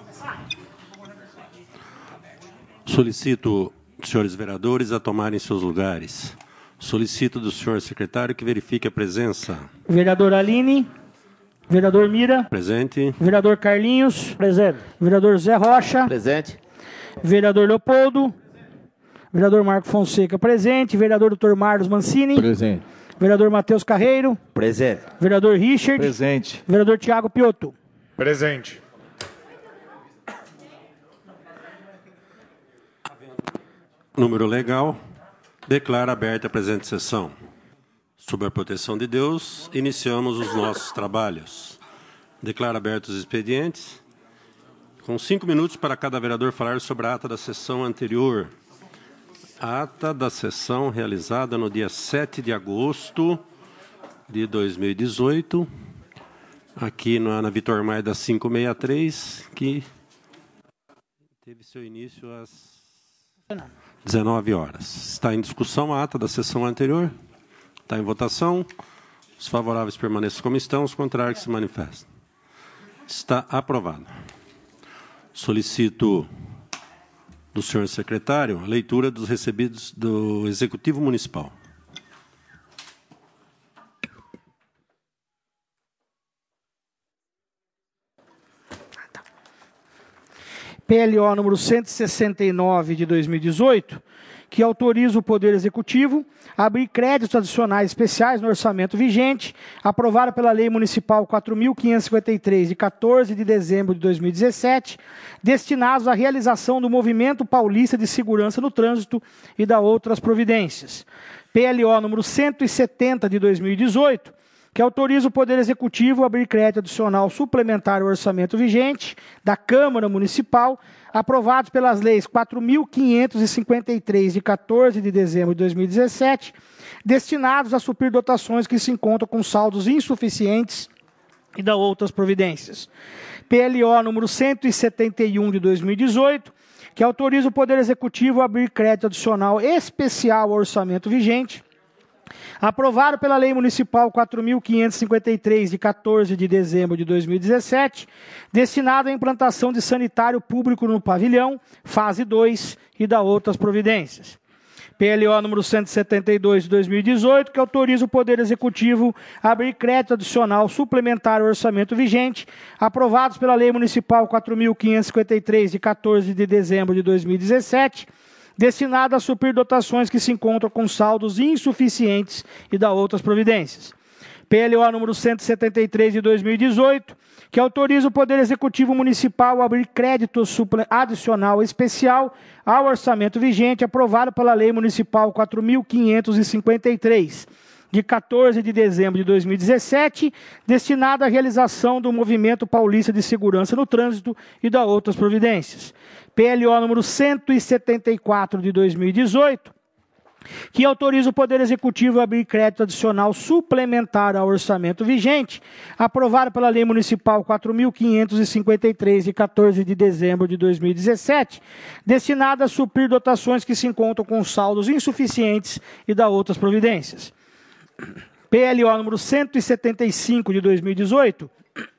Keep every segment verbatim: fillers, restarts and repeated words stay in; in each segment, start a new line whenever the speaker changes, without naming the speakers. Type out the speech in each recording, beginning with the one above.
Solicito os senhores vereadores a tomarem seus lugares. Solicito do senhor secretário que verifique a presença.
Vereador Aline. Vereador Mira.
Presente.
Vereador Carlinhos.
Presente.
Vereador Zé Rocha.
Presente.
Vereador Leopoldo. Vereador Marco Fonseca, presente. Vereador doutor Marlos Mancini.
Presente.
Vereador Matheus Carreiro.
Presente.
Vereador Richard.
Presente.
Vereador Tiago Piotto.
Presente.
Número legal. Declara aberta a presente sessão. Sob a proteção de Deus, iniciamos os nossos trabalhos. Declaro abertos os expedientes. Com cinco minutos para cada vereador falar sobre a ata da sessão anterior. A ata da sessão realizada no dia sete de agosto de dois mil e dezoito, aqui na, na Vitor Maida quinhentos e sessenta e três, que teve seu início às dezenove horas. Está em discussão a ata da sessão anterior. Está em votação. Os favoráveis permaneçam como estão, os contrários se manifestam. Está aprovado. Solicito do senhor secretário a leitura dos recebidos do Executivo Municipal.
P L O número cento e sessenta e nove de dois mil e dezoito, que autoriza o Poder Executivo a abrir créditos adicionais especiais no orçamento vigente, aprovado pela Lei Municipal quatro mil quinhentos e cinquenta e três, de quatorze de dezembro de dois mil e dezessete, destinados à realização do Movimento Paulista de Segurança no Trânsito e da outras providências. P L O número cento e setenta de dois mil e dezoito, que autoriza o Poder Executivo a abrir crédito adicional suplementar ao orçamento vigente da Câmara Municipal, aprovados pelas leis quatro mil quinhentos e cinquenta e três, de quatorze de dezembro de dois mil e dezessete, destinados a suprir dotações que se encontram com saldos insuficientes e da outras providências. P L O número cento e setenta e um de dois mil e dezoito, que autoriza o Poder Executivo a abrir crédito adicional especial ao orçamento vigente, aprovado pela Lei Municipal quatro mil quinhentos e cinquenta e três, de quatorze de dezembro de dois mil e dezessete, destinado à implantação de sanitário público no pavilhão, fase dois, e da outras providências. P L O número cento e setenta e dois de dois mil e dezoito, que autoriza o Poder Executivo a abrir crédito adicional suplementar ao orçamento vigente, aprovados pela Lei Municipal quatro mil quinhentos e cinquenta e três, de quatorze de dezembro de dois mil e dezessete, destinado a suprir dotações que se encontram com saldos insuficientes e da outras providências. P L O número cento e setenta e três de dois mil e dezoito, que autoriza o Poder Executivo Municipal a abrir crédito adicional especial ao orçamento vigente, aprovado pela Lei Municipal quatro mil quinhentos e cinquenta e três, de quatorze de dezembro de dois mil e dezessete, destinado à realização do Movimento Paulista de Segurança no Trânsito e da outras providências. P L O número cento e setenta e quatro de dois mil e dezoito, que autoriza o Poder Executivo a abrir crédito adicional suplementar ao orçamento vigente, aprovado pela Lei Municipal quatro mil quinhentos e cinquenta e três, de quatorze de dezembro de dois mil e dezessete, destinado a suprir dotações que se encontram com saldos insuficientes e da outras providências. P L O número cento e setenta e cinco de dois mil e dezoito,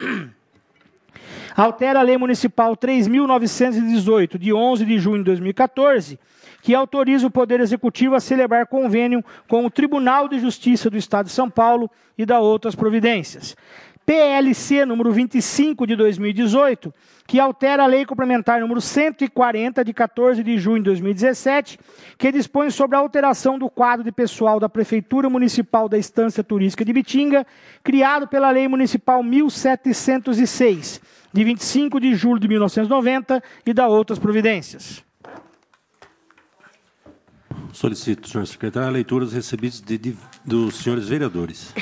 altera a Lei Municipal três mil novecentos e dezoito, de onze de junho de dois mil e quatorze, que autoriza o Poder Executivo a celebrar convênio com o Tribunal de Justiça do Estado de São Paulo e da outras providências. P L C número vinte e cinco de dois mil e dezoito, que altera a Lei Complementar número cento e quarenta, de quatorze de junho de dois mil e dezessete, que dispõe sobre a alteração do quadro de pessoal da Prefeitura Municipal da Estância Turística de Bitinga, criado pela Lei Municipal mil setecentos e seis, de vinte e cinco de julho de mil novecentos e noventa, e da outras providências.
Solicito, senhor secretário, a leitura dos recebidos de, de, dos senhores vereadores.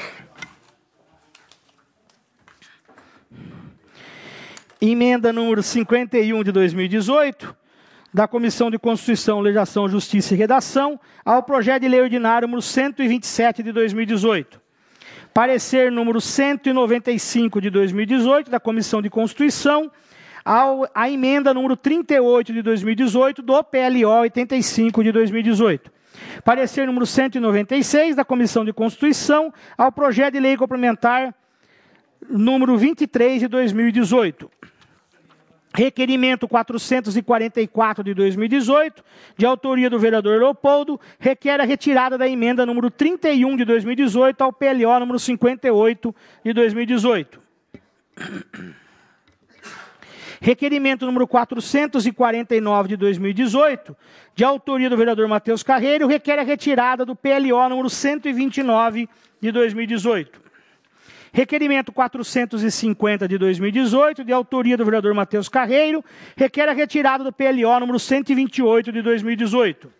Emenda número cinquenta e um de dois mil e dezoito, da Comissão de Constituição, Legislação, Justiça e Redação, ao projeto de lei ordinário número cento e vinte e sete de dois mil e dezoito. Parecer número cento e noventa e cinco de dois mil e dezoito, da Comissão de Constituição, ao, a emenda número trinta e oito de dois mil e dezoito, do P L O oitenta e cinco de dois mil e dezoito. Parecer número cento e noventa e seis, da Comissão de Constituição, ao projeto de lei complementar número vinte e três de dois mil e dezoito. Requerimento quatrocentos e quarenta e quatro de dois mil e dezoito, de autoria do vereador Leopoldo, requer a retirada da emenda número trinta e um de dois mil e dezoito ao P L O número cinquenta e oito de dois mil e dezoito. Requerimento número quatrocentos e quarenta e nove de dois mil e dezoito, de autoria do vereador Matheus Carreiro, requer a retirada do P L O número cento e vinte e nove de dois mil e dezoito. Requerimento quatrocentos e cinquenta de dois mil e dezoito, de autoria do vereador Matheus Carreiro, requer a retirada do P L O número cento e vinte e oito de dois mil e dezoito.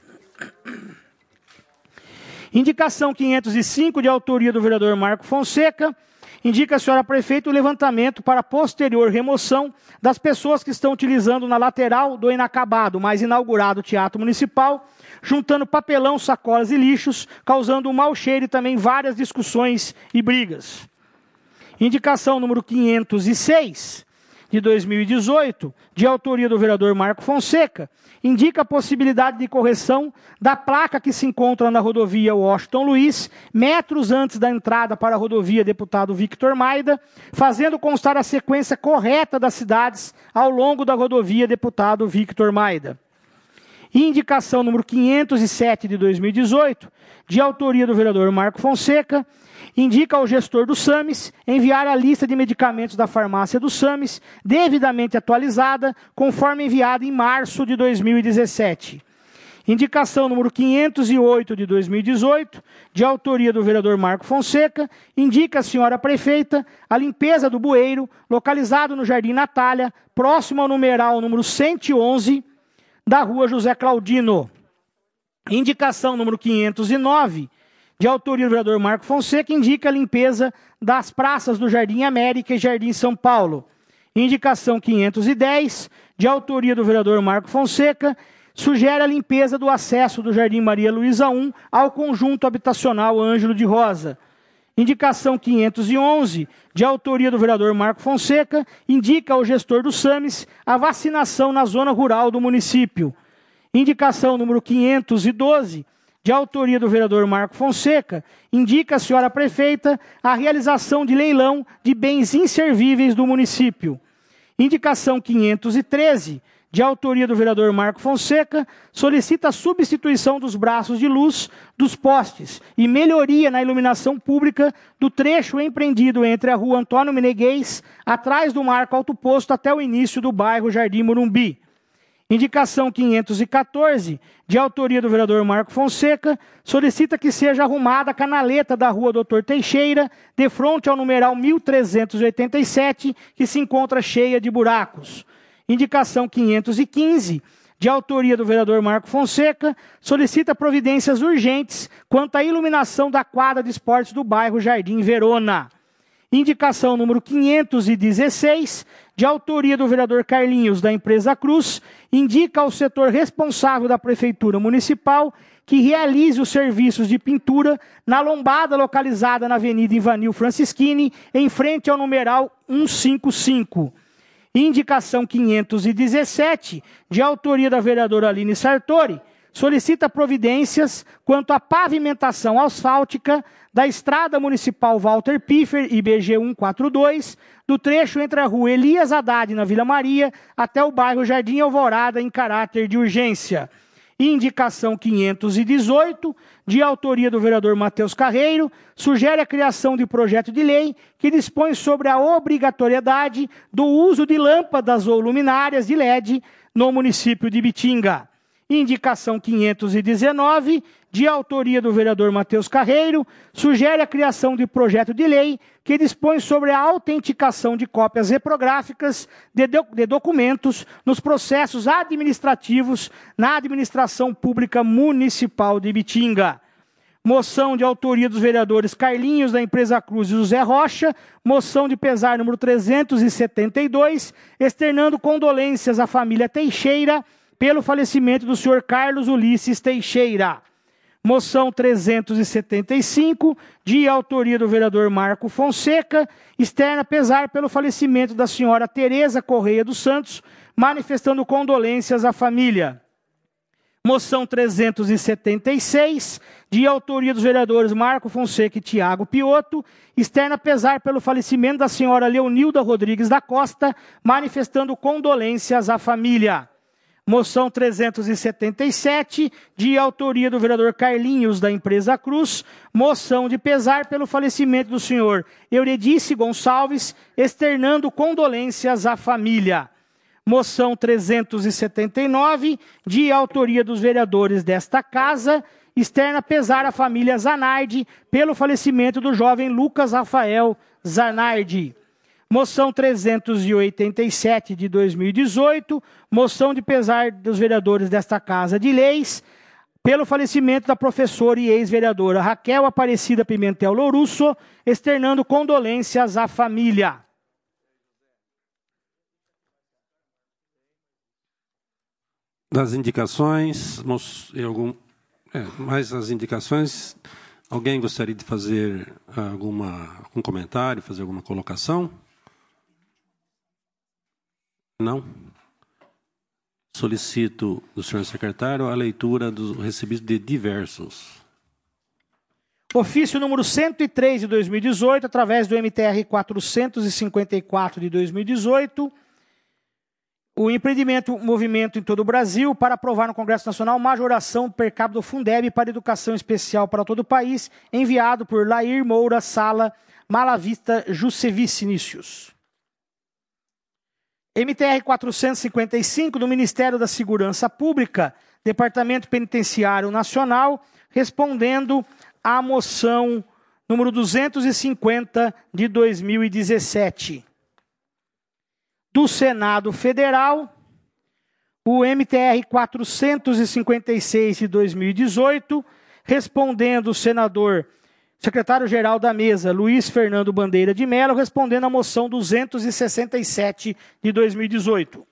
Indicação quinhentos e cinco, de autoria do vereador Marco Fonseca, indica a senhora prefeita o levantamento para posterior remoção das pessoas que estão utilizando na lateral do inacabado, mais inaugurado Teatro Municipal, juntando papelão, sacolas e lixos, causando um mau cheiro e também várias discussões e brigas. Indicação número quinhentos e seis, de dois mil e dezoito, de autoria do vereador Marco Fonseca, indica a possibilidade de correção da placa que se encontra na rodovia Washington Luiz, metros antes da entrada para a rodovia Deputado Victor Maida, fazendo constar a sequência correta das cidades ao longo da rodovia Deputado Victor Maida. Indicação número quinhentos e sete de dois mil e dezoito, de autoria do vereador Marco Fonseca, indica ao gestor do SAMES enviar a lista de medicamentos da farmácia do SAMES, devidamente atualizada, conforme enviada em março de dois mil e dezessete. Indicação número quinhentos e oito de dois mil e dezoito, de autoria do vereador Marco Fonseca, indica a senhora prefeita a limpeza do bueiro, localizado no Jardim Natália, próximo ao numeral número cento e onze, da rua José Claudino. Indicação número quinhentos e nove, de autoria do vereador Marco Fonseca, indica a limpeza das praças do Jardim América e Jardim São Paulo. Indicação quinhentos e dez, de autoria do vereador Marco Fonseca, sugere a limpeza do acesso do Jardim Maria Luísa I ao conjunto habitacional Ângelo de Rosa. Indicação quinhentos e onze, de autoria do vereador Marco Fonseca, indica ao gestor do SAMES a vacinação na zona rural do município. Indicação número quinhentos e doze, de autoria do vereador Marco Fonseca, indica a senhora prefeita a realização de leilão de bens inservíveis do município. Indicação quinhentos e treze, de autoria do vereador Marco Fonseca, solicita a substituição dos braços de luz dos postes e melhoria na iluminação pública do trecho empreendido entre a rua Antônio Meneguês, atrás do Marco Alto Posto, até o início do bairro Jardim Morumbi. Indicação quinhentos e quatorze, de autoria do vereador Marco Fonseca, solicita que seja arrumada a canaleta da rua Doutor Teixeira, de frente ao numeral mil trezentos e oitenta e sete, que se encontra cheia de buracos. Indicação quinhentos e quinze, de autoria do vereador Marco Fonseca, solicita providências urgentes quanto à iluminação da quadra de esportes do bairro Jardim Verona. Indicação número quinhentos e dezesseis, de autoria do vereador Carlinhos, da empresa Cruz, indica ao setor responsável da Prefeitura Municipal que realize os serviços de pintura na lombada localizada na Avenida Ivanil Francischini, em frente ao numeral cento e cinquenta e cinco. Indicação quinhentos e dezessete, de autoria da vereadora Aline Sartori, solicita providências quanto à pavimentação asfáltica da Estrada Municipal Walter Piffer, I B G cento e quarenta e dois, do trecho entre a rua Elias Haddad, na Vila Maria, até o bairro Jardim Alvorada, em caráter de urgência. Indicação quinhentos e dezoito, de autoria do vereador Matheus Carreiro, sugere a criação de projeto de lei que dispõe sobre a obrigatoriedade do uso de lâmpadas ou luminárias de L E D no município de Ibitinga. Indicação quinhentos e dezenove, de autoria do vereador Matheus Carreiro, sugere a criação de projeto de lei que dispõe sobre a autenticação de cópias reprográficas de, do, de documentos nos processos administrativos na administração pública municipal de Ibitinga. Moção de autoria dos vereadores Carlinhos, da empresa Cruz, e José Rocha, moção de pesar número trezentos e setenta e dois, externando condolências à família Teixeira pelo falecimento do senhor Carlos Ulisses Teixeira. Moção trezentos e setenta e cinco, de autoria do vereador Marco Fonseca, externa pesar pelo falecimento da senhora Tereza Correia dos Santos, manifestando condolências à família. Moção trezentos e setenta e seis, de autoria dos vereadores Marco Fonseca e Tiago Piotto, externa pesar pelo falecimento da senhora Leonilda Rodrigues da Costa, manifestando condolências à família. Moção trezentos e setenta e sete, de autoria do vereador Carlinhos, da empresa Cruz, moção de pesar pelo falecimento do senhor Euridice Gonçalves, externando condolências à família. Moção trezentos e setenta e nove, de autoria dos vereadores desta casa, externa pesar à família Zanardi pelo falecimento do jovem Lucas Rafael Zanardi. Moção trezentos e oitenta e sete, de dois mil e dezoito, moção de pesar dos vereadores desta Casa de Leis pelo falecimento da professora e ex-vereadora Raquel Aparecida Pimentel Lourusso, externando condolências à família.
Das indicações, algum, é, mais as indicações, alguém gostaria de fazer alguma, algum comentário, fazer alguma colocação? Não? Solicito do senhor secretário a leitura dos recebidos de diversos.
Ofício número cento e três de dois mil e dezoito, através do M T R quatrocentos e cinquenta e quatro de dois mil e dezoito, o empreendimento Movimento em todo o Brasil para aprovar no Congresso Nacional majoração per capita do Fundeb para educação especial para todo o país, enviado por Lair Moura Sala Malavista Juscevice Nícios. M T R quatrocentos e cinquenta e cinco do Ministério da Segurança Pública, Departamento Penitenciário Nacional, respondendo à moção número duzentos e cinquenta de dois mil e dezessete. Do Senado Federal, o M T R quatrocentos e cinquenta e seis de dois mil e dezoito, respondendo o senador secretário-geral da mesa, Luiz Fernando Bandeira de Mello, respondendo à moção duzentos e sessenta e sete de dois mil e dezoito.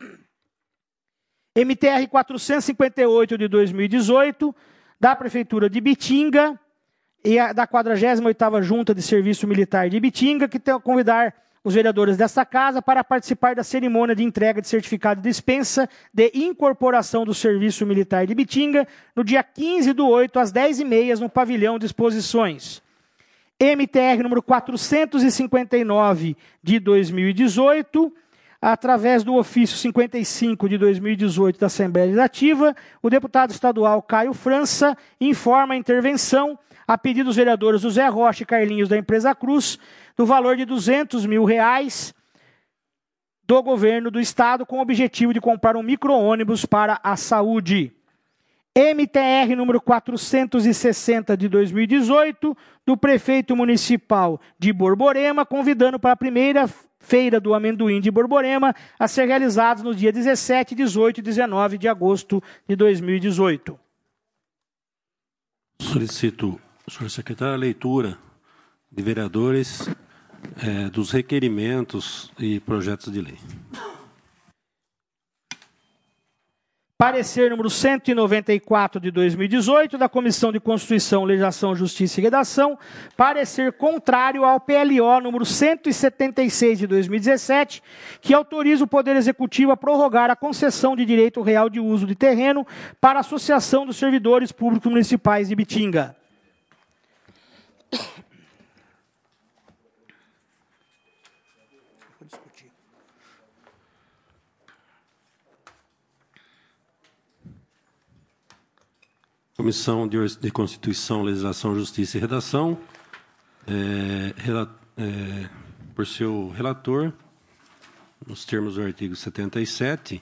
M T R quatrocentos e cinquenta e oito de dois mil e dezoito, da Prefeitura de Ibitinga e a, da quadragésima oitava Junta de Serviço Militar de Ibitinga, que tem a convidar os vereadores desta casa para participar da cerimônia de entrega de certificado de dispensa de incorporação do Serviço Militar de Ibitinga, no dia quinze do oito, às dez e meia, no pavilhão de exposições. M T R número quatrocentos e cinquenta e nove de dois mil e dezoito, através do ofício cinquenta e cinco de dois mil e dezoito da Assembleia Legislativa, o deputado estadual Caio França informa a intervenção, a pedido dos vereadores José Rocha e Carlinhos da empresa Cruz, do valor de duzentos mil reais do governo do estado, com o objetivo de comprar um micro-ônibus para a saúde. M T R número quatrocentos e sessenta de dois mil e dezoito, do prefeito municipal de Borborema, convidando para a primeira feira do amendoim de Borborema a ser realizada nos dias dezessete, dezoito e dezenove de agosto de dois mil e dezoito.
Solicito, senhor secretário, a leitura de vereadores é, dos requerimentos e projetos de lei.
Parecer número cento e noventa e quatro de dois mil e dezoito, da Comissão de Constituição, Legislação, Justiça e Redação. Parecer contrário ao P L O número cento e setenta e seis de dois mil e dezessete, que autoriza o Poder Executivo a prorrogar a concessão de direito real de uso de terreno para a Associação dos Servidores Públicos Municipais de Ibitinga.
Comissão de Constituição, Legislação, Justiça e Redação, é, rela, é, por seu relator, nos termos do artigo setenta e sete,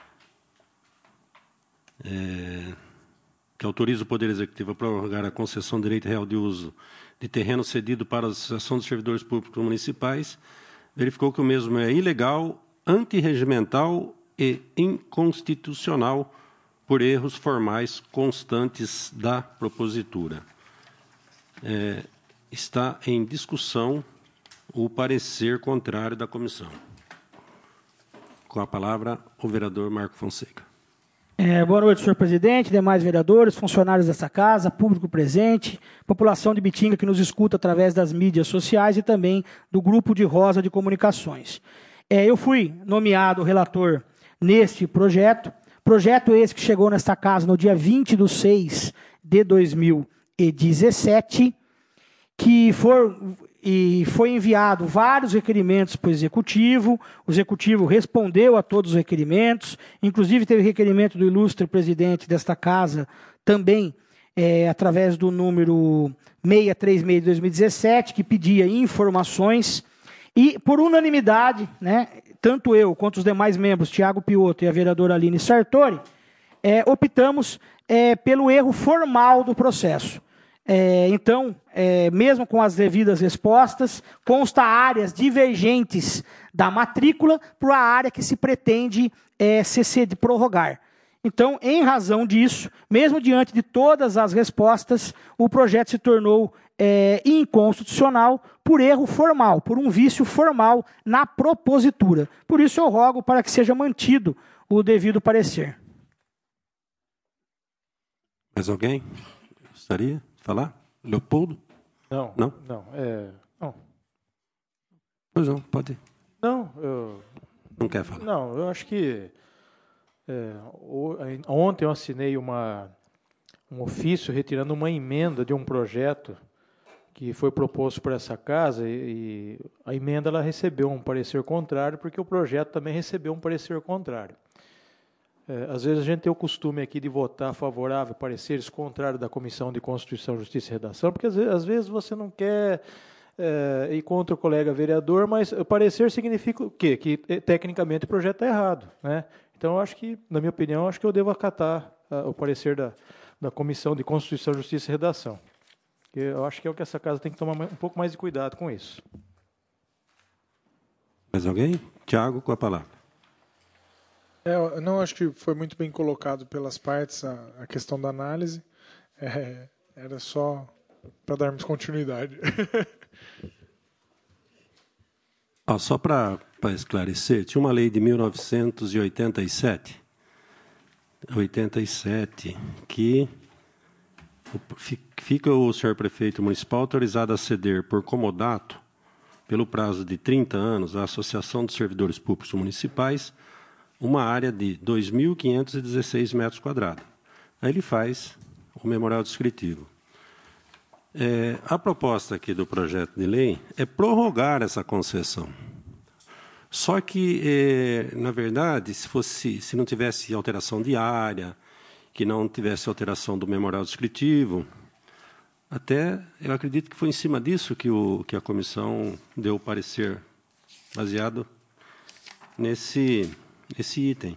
é, que autoriza o Poder Executivo a prorrogar a concessão de direito real de uso de terreno cedido para a Associação dos Servidores Públicos Municipais, verificou que o mesmo é ilegal, antirregimental e inconstitucional, por erros formais constantes da propositura. É, está em discussão o parecer contrário da comissão. Com a palavra, o vereador Marco Fonseca.
É, boa noite, senhor presidente, demais vereadores, funcionários dessa casa, público presente, população de Ibitinga que nos escuta através das mídias sociais e também do Grupo de Rosa de Comunicações. É, eu fui nomeado relator neste projeto Projeto esse que chegou nesta casa no dia vinte de seis de dois mil e dezessete, que for, e foi enviado vários requerimentos para o Executivo. O Executivo respondeu a todos os requerimentos, inclusive teve requerimento do ilustre presidente desta casa, também é, através do número seiscentos e trinta e seis de dois mil e dezessete, que pedia informações, e por unanimidade, né, tanto eu quanto os demais membros, Tiago Piotto e a vereadora Aline Sartori, é, optamos é, pelo erro formal do processo. É, então, é, mesmo com as devidas respostas, consta áreas divergentes da matrícula para a área que se pretende é, C C de prorrogar. Então, em razão disso, mesmo diante de todas as respostas, o projeto se tornou é, inconstitucional por erro formal, por um vício formal na propositura. Por isso, eu rogo para que seja mantido o devido parecer.
Mais alguém gostaria de falar? Leopoldo?
Não.
Não?
Não. É, não.
Pois não, pode ir.
Não, eu,
Não quer falar?
não, eu acho que é, o- ontem eu assinei uma, um ofício retirando uma emenda de um projeto que foi proposto por essa casa e, e a emenda ela recebeu um parecer contrário porque o projeto também recebeu um parecer contrário. É, às vezes a gente tem o costume aqui de votar favorável, pareceres contrários da Comissão de Constituição, Justiça e Redação, porque às vezes, às vezes você não quer é, ir contra o colega vereador, mas o parecer significa o quê? Que eh, tecnicamente o projeto está errado, né? Então, eu acho que, na minha opinião, eu acho que eu devo acatar ah, o parecer da, da Comissão de Constituição, Justiça e Redação. Que eu acho que é o que essa casa tem que tomar mais- um pouco mais de cuidado com isso.
Mais alguém? Tiago, com a palavra.
É, eu não acho que foi muito bem colocado pelas partes a, a questão da análise. É, era só para darmos continuidade.
Ó, só para esclarecer, tinha uma lei de mil novecentos e oitenta e sete, oitenta e sete, que o- fi- fica o senhor prefeito municipal autorizado a ceder por comodato, pelo prazo de trinta anos, à Associação dos Servidores Públicos Municipais, uma área de dois mil quinhentos e dezesseis metros quadrados. Aí ele faz o memorial descritivo. É, a proposta aqui do projeto de lei é prorrogar essa concessão. Só que, é, na verdade, se, fosse, se não tivesse alteração de área, que não tivesse alteração do memorial descritivo, até eu acredito que foi em cima disso que, o, que a comissão deu o parecer, baseado nesse, nesse item.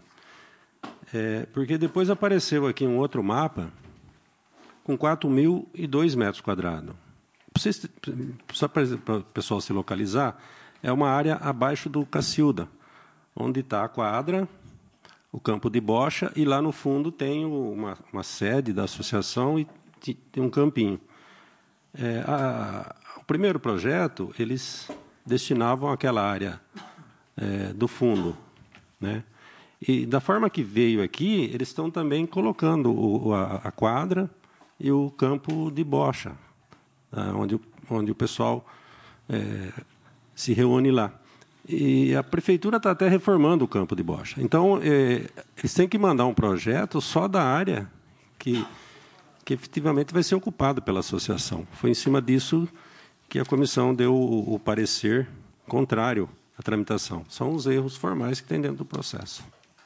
É, porque depois apareceu aqui um outro mapa com quatro mil e dois metros quadrados. Pra vocês- Só para o pessoal se localizar, é uma área abaixo do Cacilda, onde está a quadra, o campo de bocha, e lá no fundo tem o- uma, uma sede da associação e ti- tem um campinho. É, a- o primeiro projeto, eles destinavam aquela área é, do fundo, né? E da forma que veio aqui, eles estão também colocando o- a, a quadra e o campo de bocha, ah, onde, o- onde o pessoal é, se reúne lá. E a prefeitura está até reformando o campo de bocha. Então, é, eles têm que mandar um projeto só da área que, que efetivamente vai ser ocupado pela associação. Foi em cima disso que a comissão deu o, o parecer contrário à tramitação. São os erros formais que tem dentro do processo.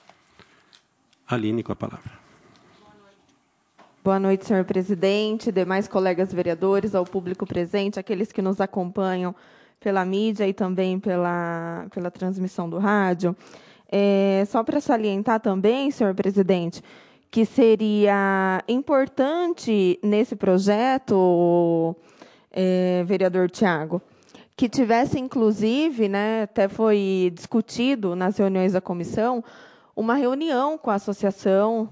Aline, com a palavra.
Boa noite, senhor presidente, demais colegas vereadores, ao público presente, aqueles que nos acompanham pela mídia e também pela, pela transmissão do rádio. É, só para salientar também, senhor presidente, que seria importante nesse projeto, é, vereador Tiago, que tivesse, inclusive, né, até foi discutido nas reuniões da comissão, uma reunião com a associação,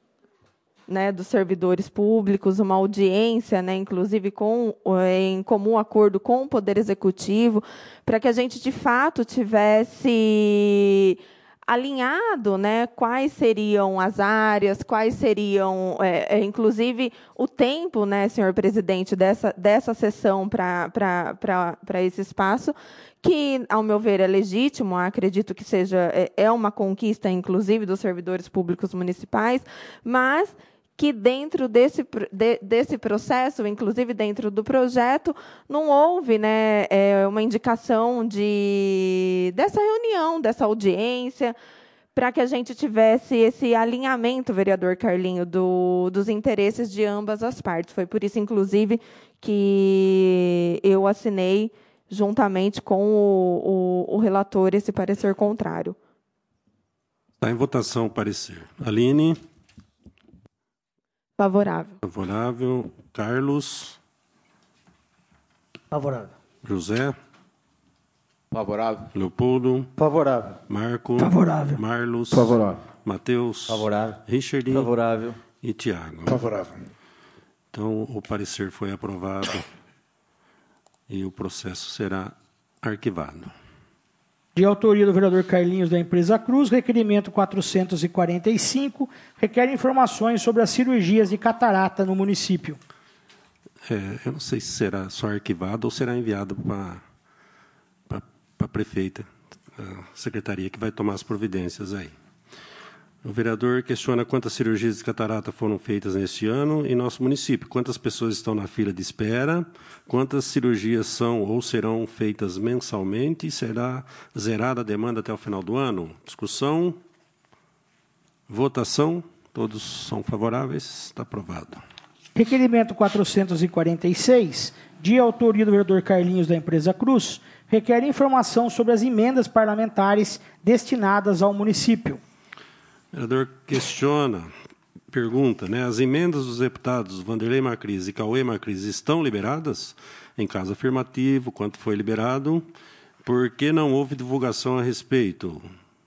né, dos servidores públicos, uma audiência, né, inclusive com, em comum acordo com o Poder Executivo, para que a gente, de fato, tivesse alinhado, né, quais seriam as áreas, quais seriam, é, é, inclusive, o tempo, né, senhor presidente, dessa, dessa sessão para esse espaço, que, ao meu ver, é legítimo, acredito que seja, é, é uma conquista, inclusive, dos servidores públicos municipais, mas que dentro desse, de, desse processo, inclusive dentro do projeto, não houve, né, é, uma indicação de, dessa reunião, dessa audiência, para que a gente tivesse esse alinhamento, vereador Carlinho, do, dos interesses de ambas as partes. Foi por isso, inclusive, que eu assinei, juntamente com o, o, o relator, esse parecer contrário.
Está em votação o parecer. Aline?
Favorável.
Favorável. Carlos?
Favorável.
José?
Favorável.
Leopoldo?
Favorável.
Marco?
Favorável.
Marlos?
Favorável.
Mateus?
Favorável.
Richard?
Favorável.
E Tiago?
Favorável.
Então, o parecer foi aprovado e o processo será arquivado.
De autoria do vereador Carlinhos da Empresa Cruz, requerimento quatrocentos e quarenta e cinco, requer informações sobre as cirurgias de catarata no município.
É, eu não sei se será só arquivado ou será enviado para a prefeita, a secretaria que vai tomar as providências aí. O vereador questiona quantas cirurgias de catarata foram feitas neste ano em nosso município, quantas pessoas estão na fila de espera, quantas cirurgias são ou serão feitas mensalmente e será zerada a demanda até o final do ano. Discussão, votação, todos são favoráveis, está aprovado.
Requerimento quatrocentos e quarenta e seis, de autoria do vereador Carlinhos da Empresa Cruz, requer informação sobre as emendas parlamentares destinadas ao município.
O vereador questiona, pergunta, né, as emendas dos deputados Vanderlei Macris e Cauê Macris estão liberadas? Em caso afirmativo, quanto foi liberado? Por que não houve divulgação a respeito?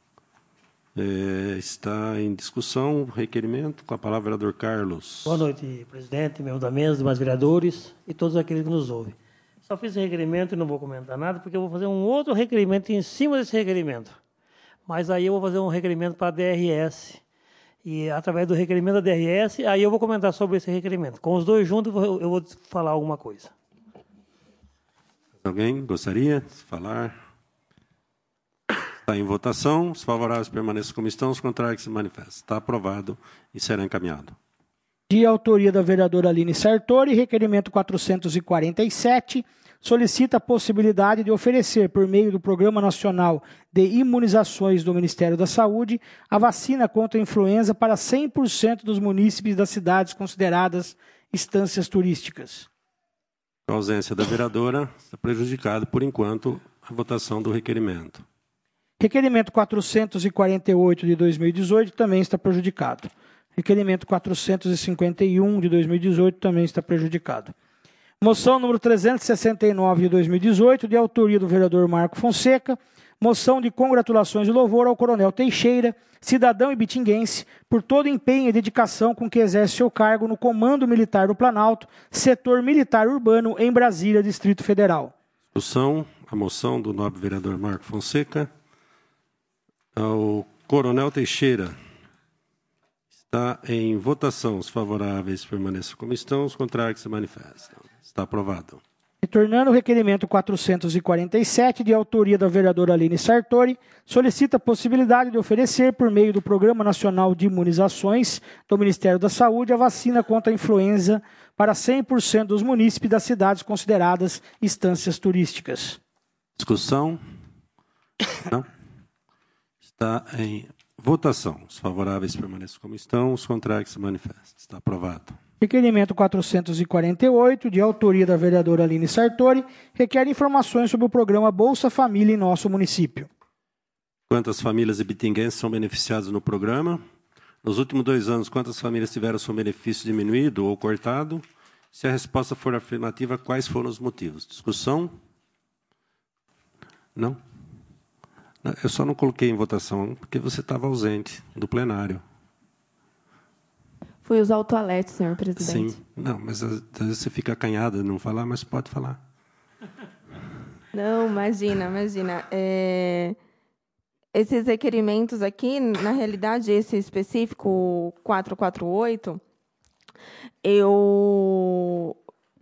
É, está em discussão o requerimento. Com a palavra, vereador Carlos.
Boa noite, presidente, membro da mesa, demais vereadores e todos aqueles que nos ouvem. Só fiz esse requerimento e não vou comentar nada, porque eu vou fazer um outro requerimento em cima desse requerimento. Mas aí eu vou fazer um requerimento para a D R S. E, através do requerimento da D R S, aí eu vou comentar sobre esse requerimento. Com os dois juntos, eu vou falar alguma coisa.
Alguém gostaria de falar? Está em votação. Os favoráveis permaneçam como estão, os contrários que se manifestam. Está aprovado e será encaminhado.
De autoria da vereadora Aline Sartori, requerimento quatrocentos e quarenta e sete, solicita a possibilidade de oferecer, por meio do Programa Nacional de Imunizações do Ministério da Saúde, a vacina contra a influenza para cem por cento dos munícipes das cidades consideradas instâncias turísticas.
A ausência da vereadora está prejudicado, por enquanto, a votação do requerimento.
Requerimento quatrocentos e quarenta e oito de dois mil e dezoito também está prejudicado. Requerimento quatrocentos e cinquenta e um de dois mil e dezoito também está prejudicado. Moção número trezentos e sessenta e nove de dois mil e dezoito, de autoria do vereador Marco Fonseca, moção de congratulações e louvor ao coronel Teixeira, cidadão ibitinguense, por todo empenho e dedicação com que exerce seu cargo no Comando Militar do Planalto, setor militar urbano em Brasília, Distrito Federal.
Discussão, a moção do nobre vereador Marco Fonseca. Ao coronel Teixeira. Está em votação. Os favoráveis permaneçam como estão, os contrários se manifestam. Está aprovado.
Retornando o requerimento quatrocentos e quarenta e sete, de autoria da vereadora Aline Sartori, solicita a possibilidade de oferecer, por meio do Programa Nacional de Imunizações do Ministério da Saúde, a vacina contra a influenza para cem por cento dos munícipes das cidades consideradas instâncias turísticas.
Discussão? Não? Está em votação. Os favoráveis permaneçam como estão, os contrários se manifestam. Está aprovado.
Requerimento quatrocentos e quarenta e oito, de autoria da vereadora Aline Sartori, requer informações sobre o programa Bolsa Família em nosso município.
Quantas famílias ibitinguenses são beneficiadas no programa? Nos últimos dois anos, quantas famílias tiveram seu benefício diminuído ou cortado? Se a resposta for afirmativa, quais foram os motivos? Discussão? Não? Eu só não coloquei em votação porque você estava ausente do plenário.
Fui usar o toalete, senhor presidente.
Sim. Não, mas às vezes você fica acanhada de não falar, mas pode falar.
Não, imagina, imagina. É... esses requerimentos aqui, na realidade, esse específico quatrocentos e quarenta e oito, eu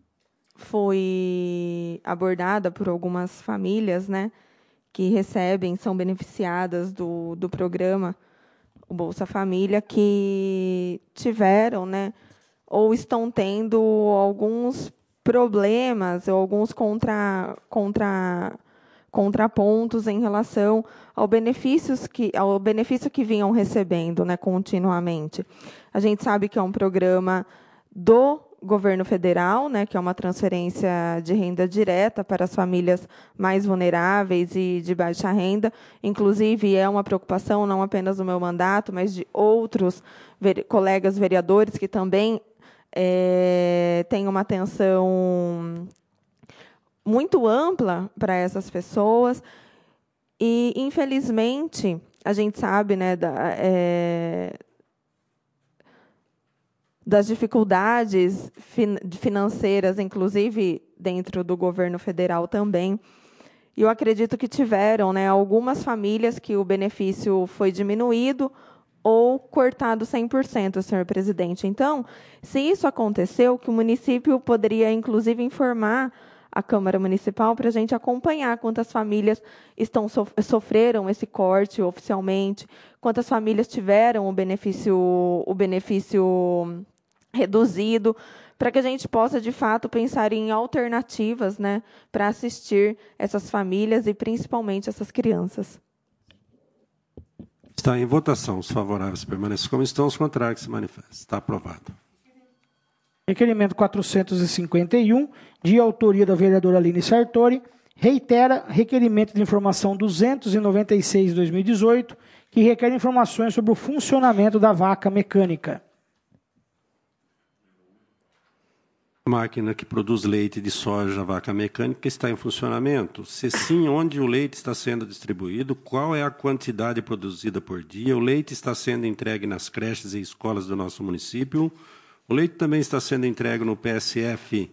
fui abordada por algumas famílias, né, que recebem, são beneficiadas do, do programa, o Bolsa Família, que tiveram, né, ou estão tendo alguns problemas ou alguns contra, contra, contrapontos em relação ao, benefícios que, ao benefício que vinham recebendo, né, continuamente. A gente sabe que é um programa do governo federal, né, que é uma transferência de renda direta para as famílias mais vulneráveis e de baixa renda. Inclusive, é uma preocupação não apenas do meu mandato, mas de outros ver, colegas vereadores que também é, têm uma atenção muito ampla para essas pessoas. E, infelizmente, a gente sabe, né, da, é, das dificuldades financeiras, inclusive dentro do governo federal também. E eu acredito que tiveram, né, algumas famílias que o benefício foi diminuído ou cortado cem por cento, senhor presidente. Então, se isso aconteceu, que o município poderia, inclusive, informar a Câmara Municipal para a gente acompanhar quantas famílias estão sofreram esse corte oficialmente, quantas famílias tiveram o benefício, o benefício reduzido, para que a gente possa, de fato, pensar em alternativas, né, para assistir essas famílias e, principalmente, essas crianças.
Está em votação. Os favoráveis permanecem como estão, os contrários se manifestam. Está aprovado.
Requerimento quatrocentos e cinquenta e um, de autoria da vereadora Aline Sartori, reitera requerimento de informação duzentos e noventa e seis de dois mil e dezoito, que requer informações sobre o funcionamento da vaca mecânica.
A máquina que produz leite de soja, vaca mecânica, está em funcionamento? Se sim, onde o leite está sendo distribuído? Qual é a quantidade produzida por dia? O leite está sendo entregue nas creches e escolas do nosso município? O leite também está sendo entregue no P S F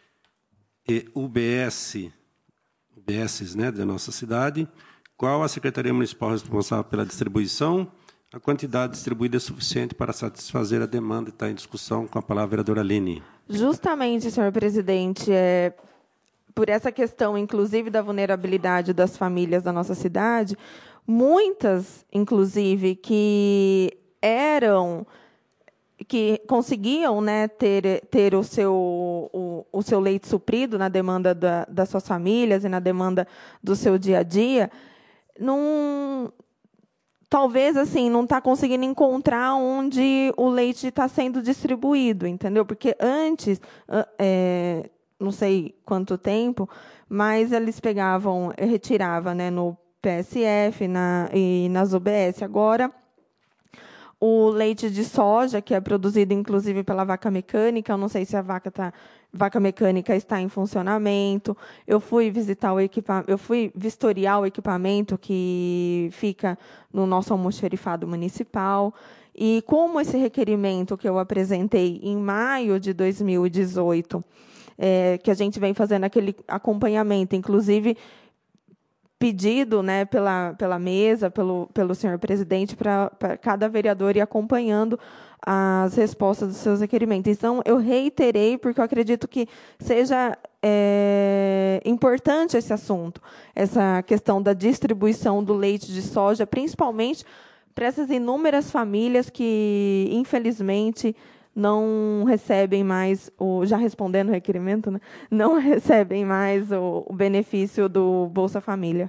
e U B S, U B S, né, da nossa cidade. Qual a Secretaria Municipal responsável pela distribuição? A quantidade distribuída é suficiente para satisfazer a demanda? Está em discussão. Com a palavra, a vereadora Aline.
Justamente, senhor presidente, é, por essa questão, inclusive, da vulnerabilidade das famílias da nossa cidade, muitas, inclusive, que eram, que conseguiam, né, ter, ter o, seu, o, o seu leite suprido na demanda da, das suas famílias e na demanda do seu dia a dia, não... talvez, assim, não está conseguindo encontrar onde o leite está sendo distribuído, entendeu? Porque antes, é, não sei quanto tempo, mas eles pegavam, retiravam, né, no P S F na, e nas U B S. Agora, o leite de soja, que é produzido, inclusive, pela vaca mecânica, eu não sei se a vaca está... vaca mecânica está em funcionamento. Eu fui visitar o equipamento, eu fui vistoriar o equipamento que fica no nosso almoxarifado municipal. E como esse requerimento que eu apresentei em maio de dois mil e dezoito, é, que a gente vem fazendo aquele acompanhamento, inclusive pedido, né, pela, pela mesa, pelo, pelo senhor presidente, para cada vereador ir acompanhando as respostas dos seus requerimentos. Então, eu reiterei, porque eu acredito que seja é, importante esse assunto, essa questão da distribuição do leite de soja, principalmente para essas inúmeras famílias que, infelizmente, não recebem mais, o, já respondendo o requerimento, né, não recebem mais o, o benefício do Bolsa Família.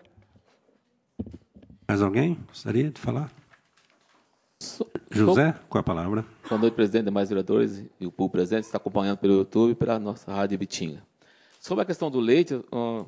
Mais alguém gostaria de falar? José, com a palavra.
Boa noite, presidente, demais vereadores e o público presente, está acompanhando pelo YouTube e pela nossa Rádio Bitinga. Sobre a questão do leite,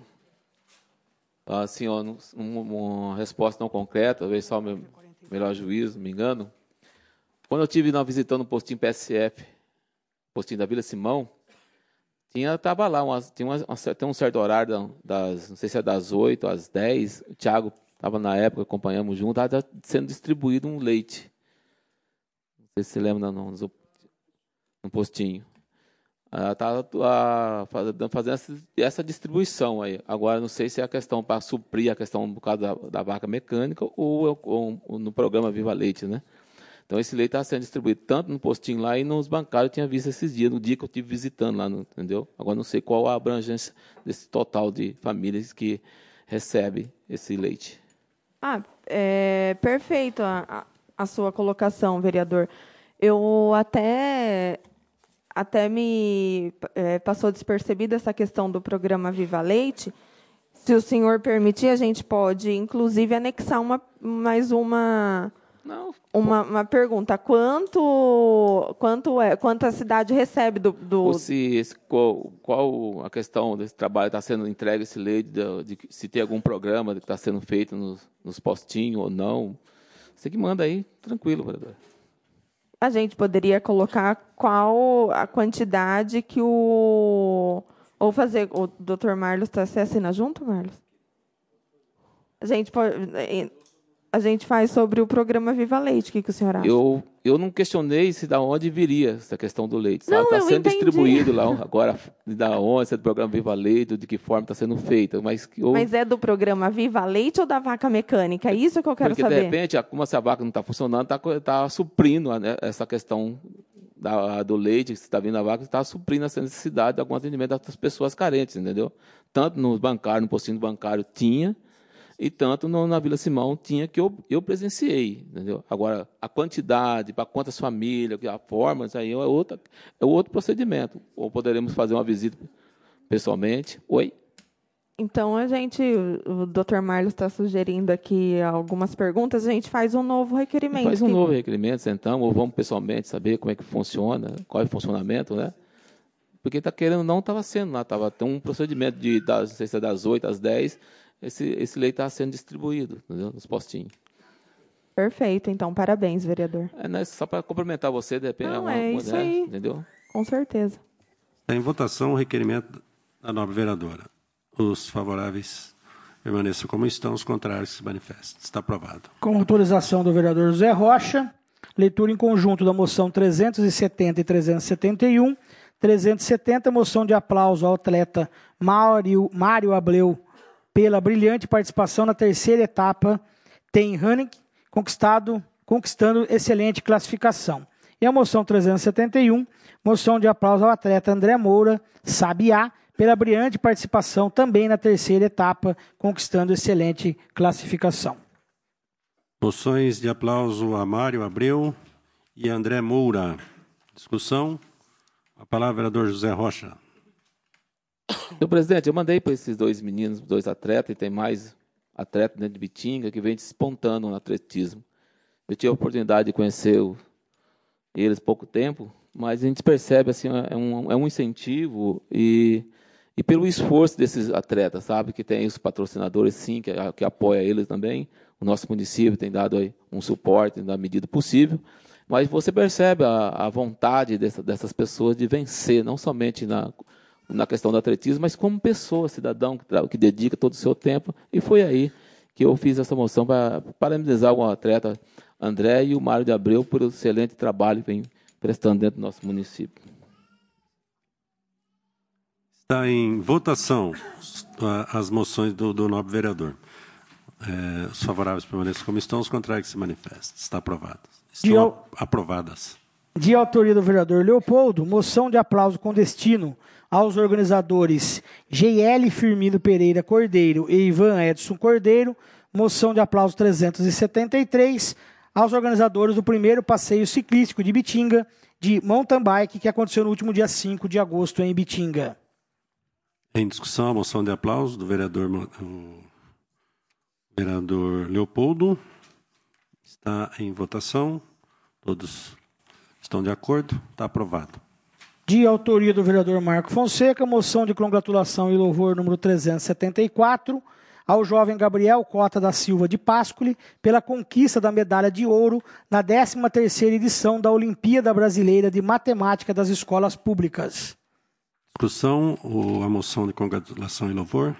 assim, ó, uma resposta não concreta, talvez só o meu melhor juízo, não me engano. Quando eu estive visitando o postinho P S F, postinho da Vila Simão, tinha, estava lá, uma, tinha, uma, tem um certo horário, das, não sei se é das oito às dez, o Thiago estava na época, acompanhamos junto, estava sendo distribuído um leite. Não sei se você lembra, não, no, no postinho. Está fazendo essa, essa distribuição aí. Agora, não sei se é a questão para suprir a questão por causa da, da vaca mecânica ou, ou, ou no programa Viva Leite, né? Então, esse leite está sendo distribuído tanto no postinho lá e nos bancários. Eu tinha visto esses dias, no dia que eu estive visitando lá, no, entendeu? Agora, não sei qual a abrangência desse total de famílias que recebe esse leite.
Ah, é perfeito a, a, a sua colocação, vereador. Eu até... Até me é, passou despercebida essa questão do programa Viva Leite. Se o senhor permitir, a gente pode, inclusive, anexar uma, mais uma,
Não.
uma, uma pergunta. Quanto, quanto, é, quanto a cidade recebe do... do...
Ou se esse, qual, qual a questão desse trabalho está sendo entregue, esse leite, de, de, se tem algum programa que está sendo feito nos, nos postinhos ou não. Você que manda aí, tranquilo, vereador.
A gente poderia colocar qual a quantidade que o... Ou fazer... O doutor Marlos, tá, você assina junto, Marlos? A gente, pode, a gente faz sobre o programa Viva Leite. O que, que o senhor acha?
Eu, eu não questionei se da onde viria essa questão do leite. Está sendo
entendi.
distribuído lá agora, da onde, se é do programa Viva Leite, de que forma está sendo feito. Mas, eu,
mas é do programa Viva Leite ou da vaca mecânica? É isso que eu quero
porque,
saber.
Porque, de repente, como essa vaca não está funcionando, está tá suprindo, né, essa questão da, do leite, que está vindo a vaca, está suprindo essa necessidade de algum atendimento das pessoas carentes, entendeu? Tanto no bancário, no postinho bancário tinha, e tanto no, na Vila Simão tinha, que eu, eu presenciei, entendeu? Agora, a quantidade, para quantas famílias, a forma, isso aí é, outra, é outro procedimento. Ou poderemos fazer uma visita pessoalmente. Oi?
Então, a gente, o doutor Marlos está sugerindo aqui algumas perguntas, a gente faz um novo requerimento.
Faz um
que...
novo requerimento, sentamos, ou vamos pessoalmente saber como é que funciona, qual é o funcionamento, né? Porque está querendo, não estava sendo lá, estava tem um procedimento de, das, não sei se é das oito às dez, esse, esse leite está sendo distribuído, entendeu? Nos postinhos.
Perfeito, então, parabéns, vereador.
É, né, só para complementar você, de repente,
não,
é, uma,
é
uma,
isso
né,
aí.
entendeu?
Com certeza.
Está em votação o requerimento da nobre vereadora. Os favoráveis permaneçam como estão, os contrários se manifestem. Está aprovado.
Com autorização do vereador José Rocha, leitura em conjunto da moção trezentos e setenta e trezentos e setenta e um, trezentos e setenta, moção de aplauso ao atleta Mário, Mário Abreu pela brilhante participação na terceira etapa Ten Running, conquistado, conquistando excelente classificação. E a moção trezentos e setenta e um, moção de aplauso ao atleta André Moura Sabiá, pela brilhante participação também na terceira etapa, conquistando excelente classificação.
Moções de aplauso a Mário Abreu e André Moura. Discussão. A palavra, vereador José Rocha.
Senhor presidente, eu mandei para esses dois meninos, dois atletas, e tem mais atletas dentro de Bitinga que vem despontando no atletismo. Eu tive a oportunidade de conhecer o, eles há pouco tempo, mas a gente percebe assim, é um, é um incentivo e, e pelo esforço desses atletas, sabe, que tem os patrocinadores, sim, que, que apoia eles também. O nosso município tem dado aí um suporte na medida possível, mas você percebe a, a vontade dessa, dessas pessoas de vencer, não somente na, na questão do atletismo, mas como pessoa, cidadão, que, que dedica todo o seu tempo. E foi aí que eu fiz essa moção para parabenizar o atleta André e o Mário de Abreu por o excelente trabalho que vem prestando dentro do nosso município.
Está em votação as moções do, do nobre vereador. É, os favoráveis permaneçam como estão, os contrários se manifestem. Está aprovado. Estão
De,
aprovadas.
De autoria do vereador Leopoldo, moção de aplauso com destino aos organizadores G L Firmino Pereira Cordeiro e Ivan Edson Cordeiro, moção de aplauso trezentos e setenta e três, aos organizadores do primeiro passeio ciclístico de Bitinga, de mountain bike, que aconteceu no último dia cinco de agosto em Bitinga.
Em discussão, a moção de aplauso do vereador, o vereador Leopoldo. Está em votação. Todos estão de acordo? Está aprovado.
De autoria do vereador Marco Fonseca, moção de congratulação e louvor número trezentos e setenta e quatro, ao jovem Gabriel Cota da Silva de Páscoli, pela conquista da medalha de ouro na décima terceira edição da Olimpíada Brasileira de Matemática das Escolas Públicas.
Discussão, a moção de congratulação e louvor.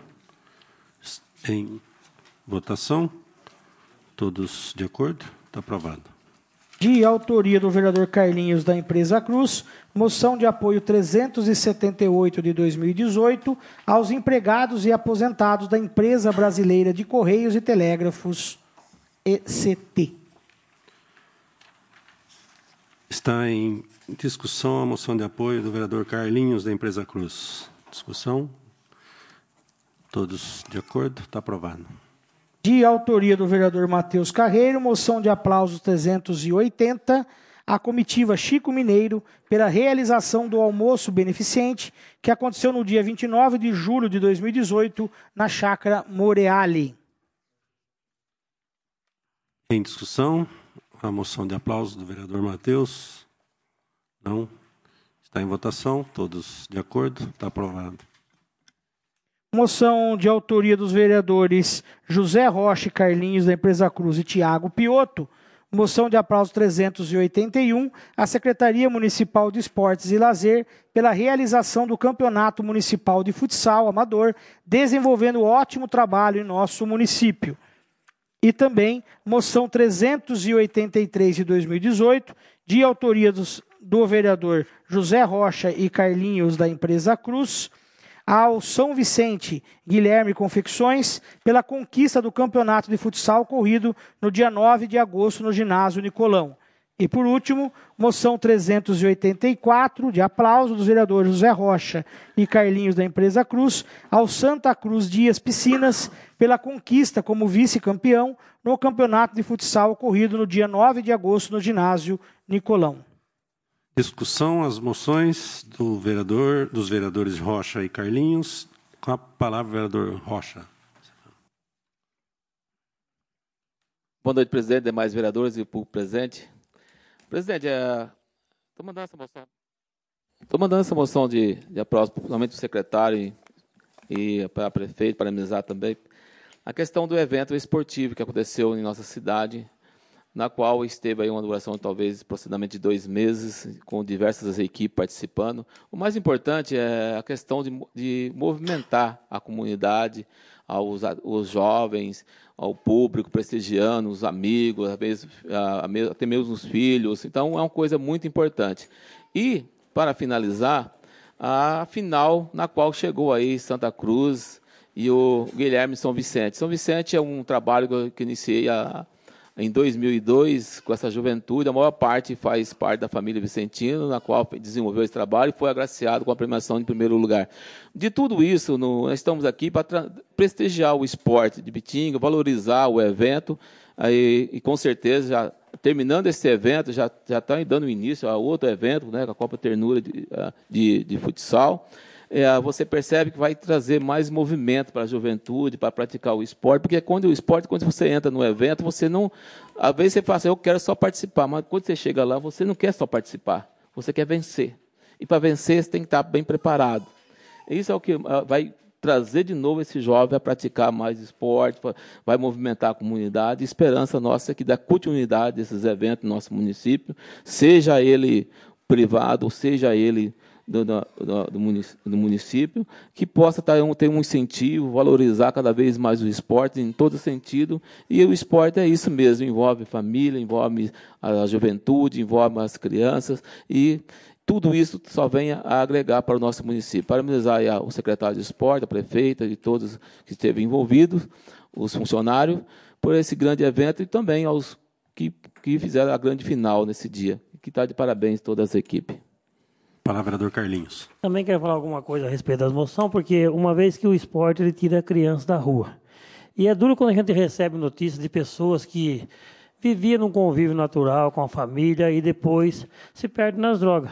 Em votação. Todos de acordo? Está aprovado.
De autoria do vereador Carlinhos, da Empresa Cruz, moção de apoio trezentos e setenta e oito de dois mil e dezoito aos empregados e aposentados da Empresa Brasileira de Correios e Telégrafos, E C T.
Está em discussão a moção de apoio do vereador Carlinhos, da Empresa Cruz. Discussão? Todos de acordo? Está aprovado.
De autoria do vereador Matheus Carreiro, moção de aplausos trezentos e oitenta, à comitiva Chico Mineiro, pela realização do almoço beneficente, que aconteceu no dia vinte e nove de julho de dois mil e dezoito, na Chácara Moreali.
Em discussão, a moção de aplausos do vereador Matheus. Não. Está em votação. Todos de acordo? Está aprovado.
Moção de autoria dos vereadores José Rocha e Carlinhos, da Empresa Cruz, e Tiago Piotto. Moção de aplauso trezentos e oitenta e um, à Secretaria Municipal de Esportes e Lazer, pela realização do Campeonato Municipal de Futsal Amador, desenvolvendo ótimo trabalho em nosso município. E também moção trezentos e oitenta e três de dois mil e dezoito, de autoria dos, do vereador José Rocha e Carlinhos, da Empresa Cruz, ao São Vicente Guilherme Confecções, pela conquista do campeonato de futsal ocorrido no dia nove de agosto no ginásio Nicolão. E, por último, moção trezentos e oitenta e quatro, de aplauso dos vereadores José Rocha e Carlinhos, da Empresa Cruz, ao Santa Cruz Dias Piscinas, pela conquista como vice-campeão no campeonato de futsal ocorrido no dia nove de agosto no ginásio Nicolão.
Discussão, as moções do vereador, dos vereadores Rocha e Carlinhos. Com a palavra, vereador Rocha.
Boa noite, presidente, demais vereadores e público presente. Presidente, estou é, mandando essa moção. Estou mandando essa moção de, de aplauso, principalmente do secretário e, e para a prefeito, parabenizar também a questão do evento esportivo que aconteceu em nossa cidade, na qual esteve aí uma duração talvez aproximadamente de dois meses, com diversas equipes participando. O mais importante é a questão de, de movimentar a comunidade, aos, aos jovens, ao público, prestigiando os amigos, às vezes, até mesmo os filhos. Então, é uma coisa muito importante. E, para finalizar, a final na qual chegou aí Santa Cruz e o Guilherme São Vicente. São Vicente é um trabalho que eu que iniciei a em dois mil e dois, com essa juventude, a maior parte faz parte da família Vicentino, na qual desenvolveu esse trabalho e foi agraciado com a premiação em primeiro lugar. De tudo isso, no, nós estamos aqui para prestigiar o esporte de Bitinga, valorizar o evento, aí, e com certeza, já, terminando esse evento, já está dando início a outro evento, né, a Copa Ternura de, de, de futsal. É, você percebe que vai trazer mais movimento para a juventude, para praticar o esporte, porque quando o esporte, quando você entra no evento, você não, às vezes você fala assim, eu quero só participar, mas quando você chega lá, você não quer só participar, você quer vencer. E para vencer, você tem que estar bem preparado. Isso é o que vai trazer de novo esse jovem a praticar mais esporte, vai movimentar a comunidade. Esperança nossa é que dá continuidade desses eventos no nosso município, seja ele privado, seja ele Do, do, do município, que possa ter um incentivo, valorizar cada vez mais o esporte em todo sentido. E o esporte é isso mesmo, envolve família, envolve a juventude, envolve as crianças, e tudo isso só vem a agregar para o nosso município. Parabenizar o secretário de esporte, a prefeita e todos que esteve envolvidos, os funcionários, por esse grande evento, e também aos que, que fizeram a grande final nesse dia. Que está de parabéns toda essa equipe.
Palavra, vereador Carlinhos.
Também quero falar alguma coisa a respeito da moção, porque uma vez que o esporte ele tira a criança da rua. E é duro quando a gente recebe notícias de pessoas que viviam num convívio natural com a família e depois se perdem nas drogas.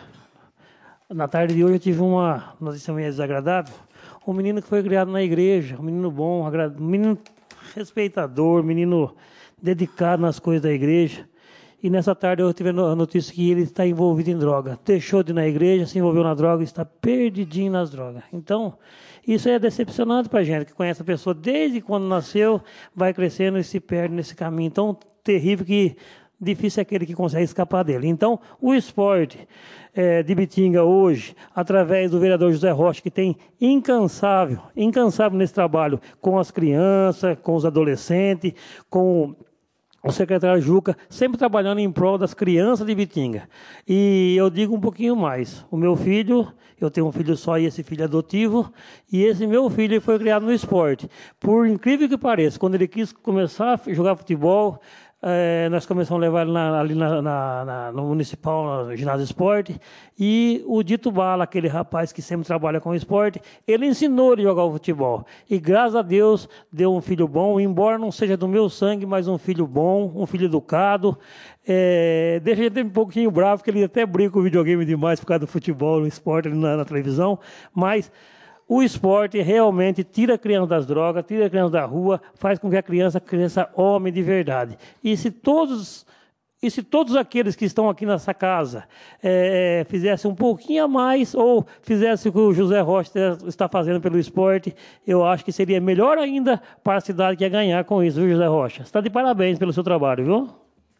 Na tarde de hoje eu tive uma notícia meio desagradável. Um menino que foi criado na igreja, um menino bom, um menino respeitador, um menino dedicado nas coisas da igreja. E nessa tarde eu tive a notícia que ele está envolvido em droga. Deixou de ir na igreja, se envolveu na droga e está perdidinho nas drogas. Então, isso é decepcionante para a gente, que conhece a pessoa desde quando nasceu, vai crescendo e se perde nesse caminho tão terrível que difícil é aquele que consegue escapar dele. Então, o esporte é, de Bitinga hoje, através do vereador José Rocha, que tem incansável, incansável nesse trabalho com as crianças, com os adolescentes, com o secretário Juca, sempre trabalhando em prol das crianças de Ibitinga. E eu digo um pouquinho mais. O meu filho, eu tenho um filho só e esse filho é adotivo, e esse meu filho ele foi criado no esporte. Por incrível que pareça, quando ele quis começar a jogar futebol, É, nós começamos a levar ele na, ali na, na, na, no municipal, no ginásio de esporte, e o Dito Bala, aquele rapaz que sempre trabalha com esporte, ele ensinou ele a jogar o futebol. E graças a Deus deu um filho bom, embora não seja do meu sangue, mas um filho bom, um filho educado. É, deixa ele um pouquinho bravo, porque ele até brinca com o videogame demais por causa do futebol, no esporte, ali na, na televisão, mas o esporte realmente tira a criança das drogas, tira a criança da rua, faz com que a criança cresça homem de verdade. E se todos, e se todos aqueles que estão aqui nessa casa é, fizessem um pouquinho a mais, ou fizessem o que o José Rocha está fazendo pelo esporte, eu acho que seria melhor ainda para a cidade que ia ganhar com isso, viu, José Rocha? Você está de parabéns pelo seu trabalho, viu?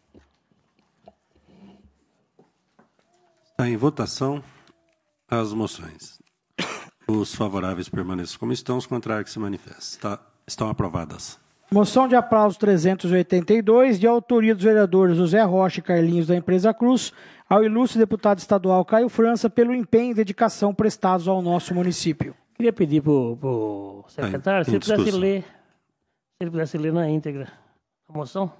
Está em votação as moções. Os favoráveis permaneçam como estão, os contrários que se manifestem. Está, estão aprovadas.
Moção de aplauso trezentos e oitenta e dois, de autoria dos vereadores José Rocha e Carlinhos da Empresa Cruz, ao ilustre deputado estadual Caio França, pelo empenho e dedicação prestados ao nosso município.
Queria pedir para o secretário, se ele pudesse ler, se ele pudesse ler na íntegra a moção.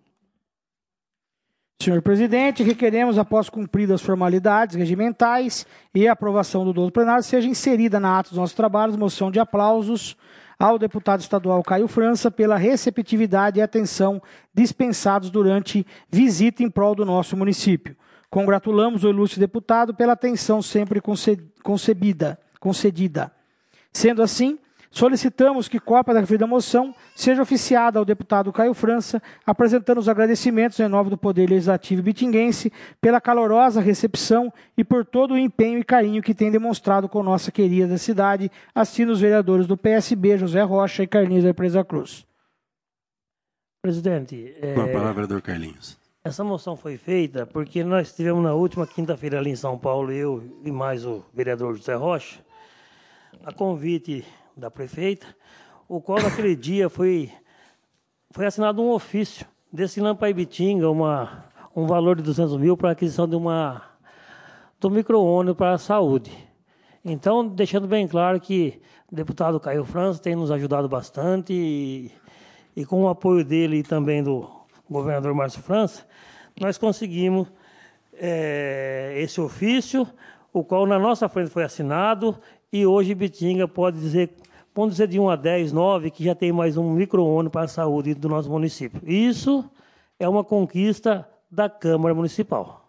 Senhor presidente, requeremos, após cumpridas as formalidades regimentais e a aprovação do dolo plenário, seja inserida na ata dos nossos trabalhos moção de aplausos ao deputado estadual Caio França pela receptividade e atenção dispensados durante visita em prol do nosso município. Congratulamos o ilustre deputado pela atenção sempre concebida, concedida. Sendo assim, solicitamos que cópia da referida moção seja oficiada ao deputado Caio França, apresentando os agradecimentos em nome do Poder Legislativo bitinguense pela calorosa recepção e por todo o empenho e carinho que tem demonstrado com nossa querida cidade, assim os vereadores do P S B, José Rocha e Carlinhos da Empresa Cruz.
Presidente, é,
com a palavra, vereador Carlinhos.
Essa moção foi feita porque nós tivemos na última quinta-feira ali em São Paulo, eu e mais o vereador José Rocha, a convite da prefeita, o qual naquele dia foi, foi assinado um ofício destinando para Ibitinga uma, um valor de duzentos mil para a aquisição de uma do micro-ônibus para a saúde. Então, deixando bem claro que o deputado Caio França tem nos ajudado bastante e, e com o apoio dele e também do governador Márcio França, nós conseguimos é, esse ofício, o qual na nossa frente foi assinado. E hoje Ibitinga pode dizer, vamos dizer de um a dez, nove, que já tem mais um micro-ônibus para a saúde do nosso município. Isso é uma conquista da Câmara Municipal.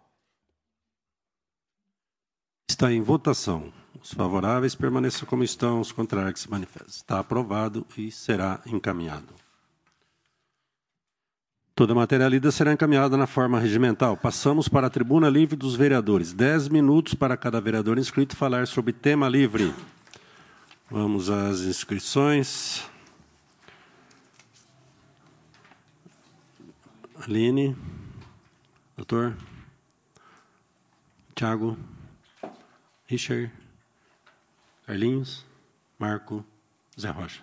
Está em votação. Os favoráveis permaneçam como estão, os contrários que se manifestem. Está aprovado e será encaminhado. Toda a matéria lida será encaminhada na forma regimental. Passamos para a tribuna livre dos vereadores. Dez minutos para cada vereador inscrito falar sobre tema livre. Vamos às inscrições. Aline, doutor, Tiago, Richard, Carlinhos, Marco, Zé Rocha.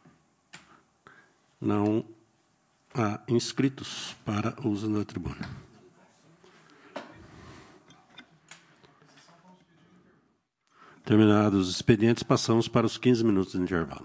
Não há inscritos para uso na tribuna. Terminados os expedientes, passamos para os quinze minutos de intervalo.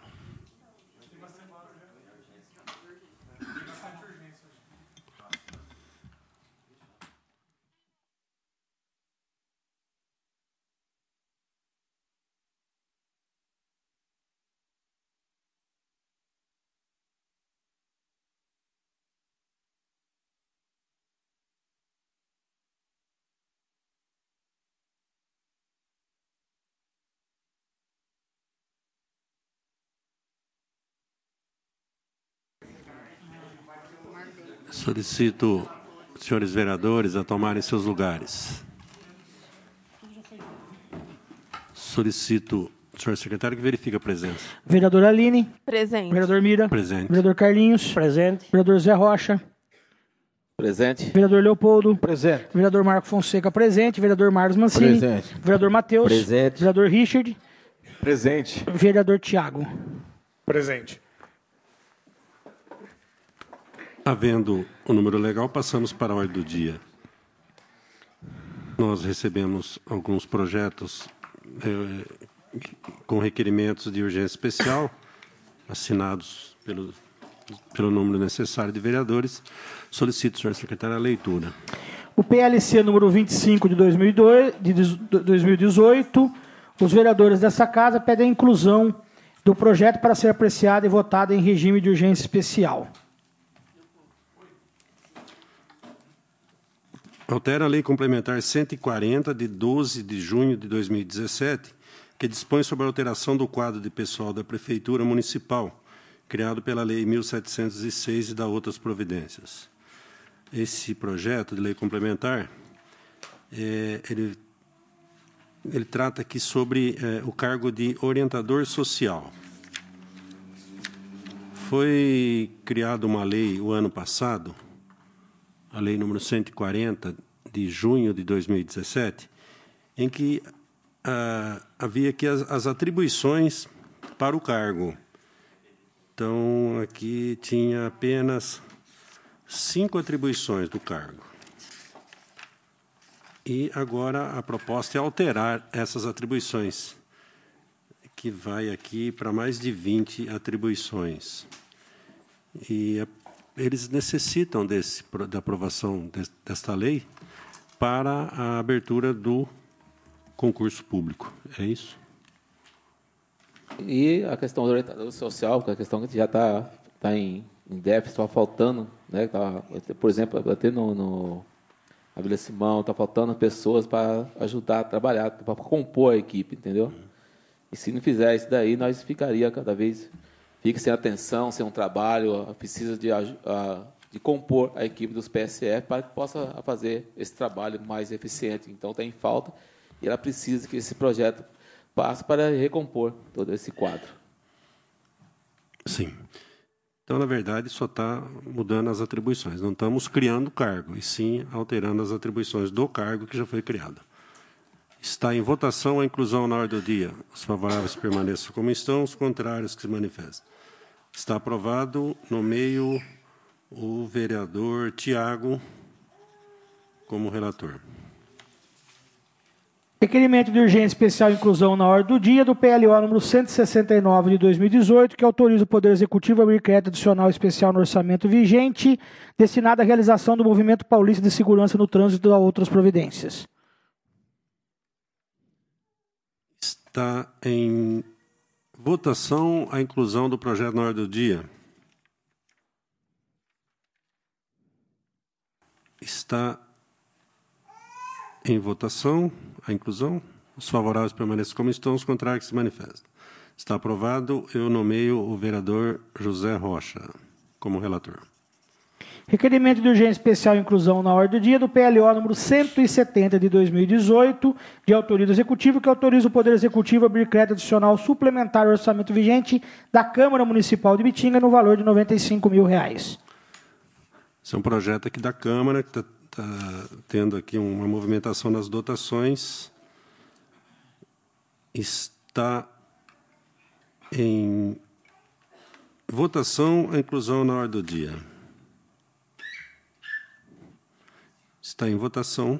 Solicito, senhores vereadores, a tomarem seus lugares. Solicito, senhor secretário, que verifique a presença.
Vereador Aline.
Presente.
Vereador Mira.
Presente.
Vereador Carlinhos.
Presente.
Vereador Zé Rocha.
Presente.
Vereador Leopoldo.
Presente.
Vereador Marco Fonseca, presente. Vereador Marcos Mancini.
Presente.
Vereador Matheus.
Presente.
Vereador Richard.
Presente.
Vereador Tiago.
Presente.
Havendo o número legal, passamos para a ordem do dia. Nós recebemos alguns projetos eh, com requerimentos de urgência especial, assinados pelo, pelo número necessário de vereadores. Solicito, senhor secretário, a leitura.
O P L C número vinte e cinco de dois mil e dezoito, os vereadores dessa casa pedem a inclusão do projeto para ser apreciado e votado em regime de urgência especial.
Altera a Lei Complementar cento e quarenta, de doze de junho de dois mil e dezessete, que dispõe sobre a alteração do quadro de pessoal da Prefeitura Municipal, criado pela Lei mil setecentos e seis e da outras providências. Esse projeto de lei complementar, é, ele, ele trata aqui sobre é, o cargo de orientador social. Foi criada uma lei o ano passado, a lei número cento e quarenta, de junho de dois mil e dezessete, em que ah, havia aqui as, as atribuições para o cargo. Então, aqui tinha apenas cinco atribuições do cargo. E agora a proposta é alterar essas atribuições, que vai aqui para mais de vinte atribuições. E a eles necessitam desse, da aprovação desta lei para a abertura do concurso público. É isso?
E a questão do orientador social, que é a questão que já está tá em, em déficit, está faltando, né? Tá, por exemplo, até no, no a Vila Simão, está faltando pessoas para ajudar a trabalhar, para compor a equipe, entendeu? E se não fizer isso daí, nós ficaria cada vez... Fica sem atenção, sem um trabalho, precisa de, de compor a equipe dos P S F para que possa fazer esse trabalho mais eficiente. Então, tem falta e ela precisa que esse projeto passe para recompor todo esse quadro.
Sim. Então, na verdade, só está mudando as atribuições. Não estamos criando cargo, e sim alterando as atribuições do cargo que já foi criado. Está em votação a inclusão na ordem do dia. Os favoráveis permaneçam como estão, os contrários que se manifestam. Está aprovado. Nomeio o vereador Tiago como relator.
Requerimento de urgência especial inclusão na ordem do dia do P L O número cento e sessenta e nove de dois mil e dezoito, que autoriza o Poder Executivo a abrir crédito adicional especial no orçamento vigente, destinado à realização do Movimento Paulista de Segurança no Trânsito e a outras providências.
Está em votação a inclusão do projeto na ordem do dia. Está em votação a inclusão. Os favoráveis permaneçam como estão, os contrários que se manifestam. Está aprovado. Eu nomeio o vereador José Rocha como relator.
Requerimento de urgência especial inclusão na ordem do dia do P L O número cento e setenta de dois mil e dezoito, de autoria do Executivo, que autoriza o Poder Executivo a abrir crédito adicional suplementar ao orçamento vigente da Câmara Municipal de Bitinga no valor de noventa e cinco mil reais.
Esse é um projeto aqui da Câmara, que está tá tendo aqui uma movimentação nas dotações. Está em votação a inclusão na ordem do dia. Está em votação.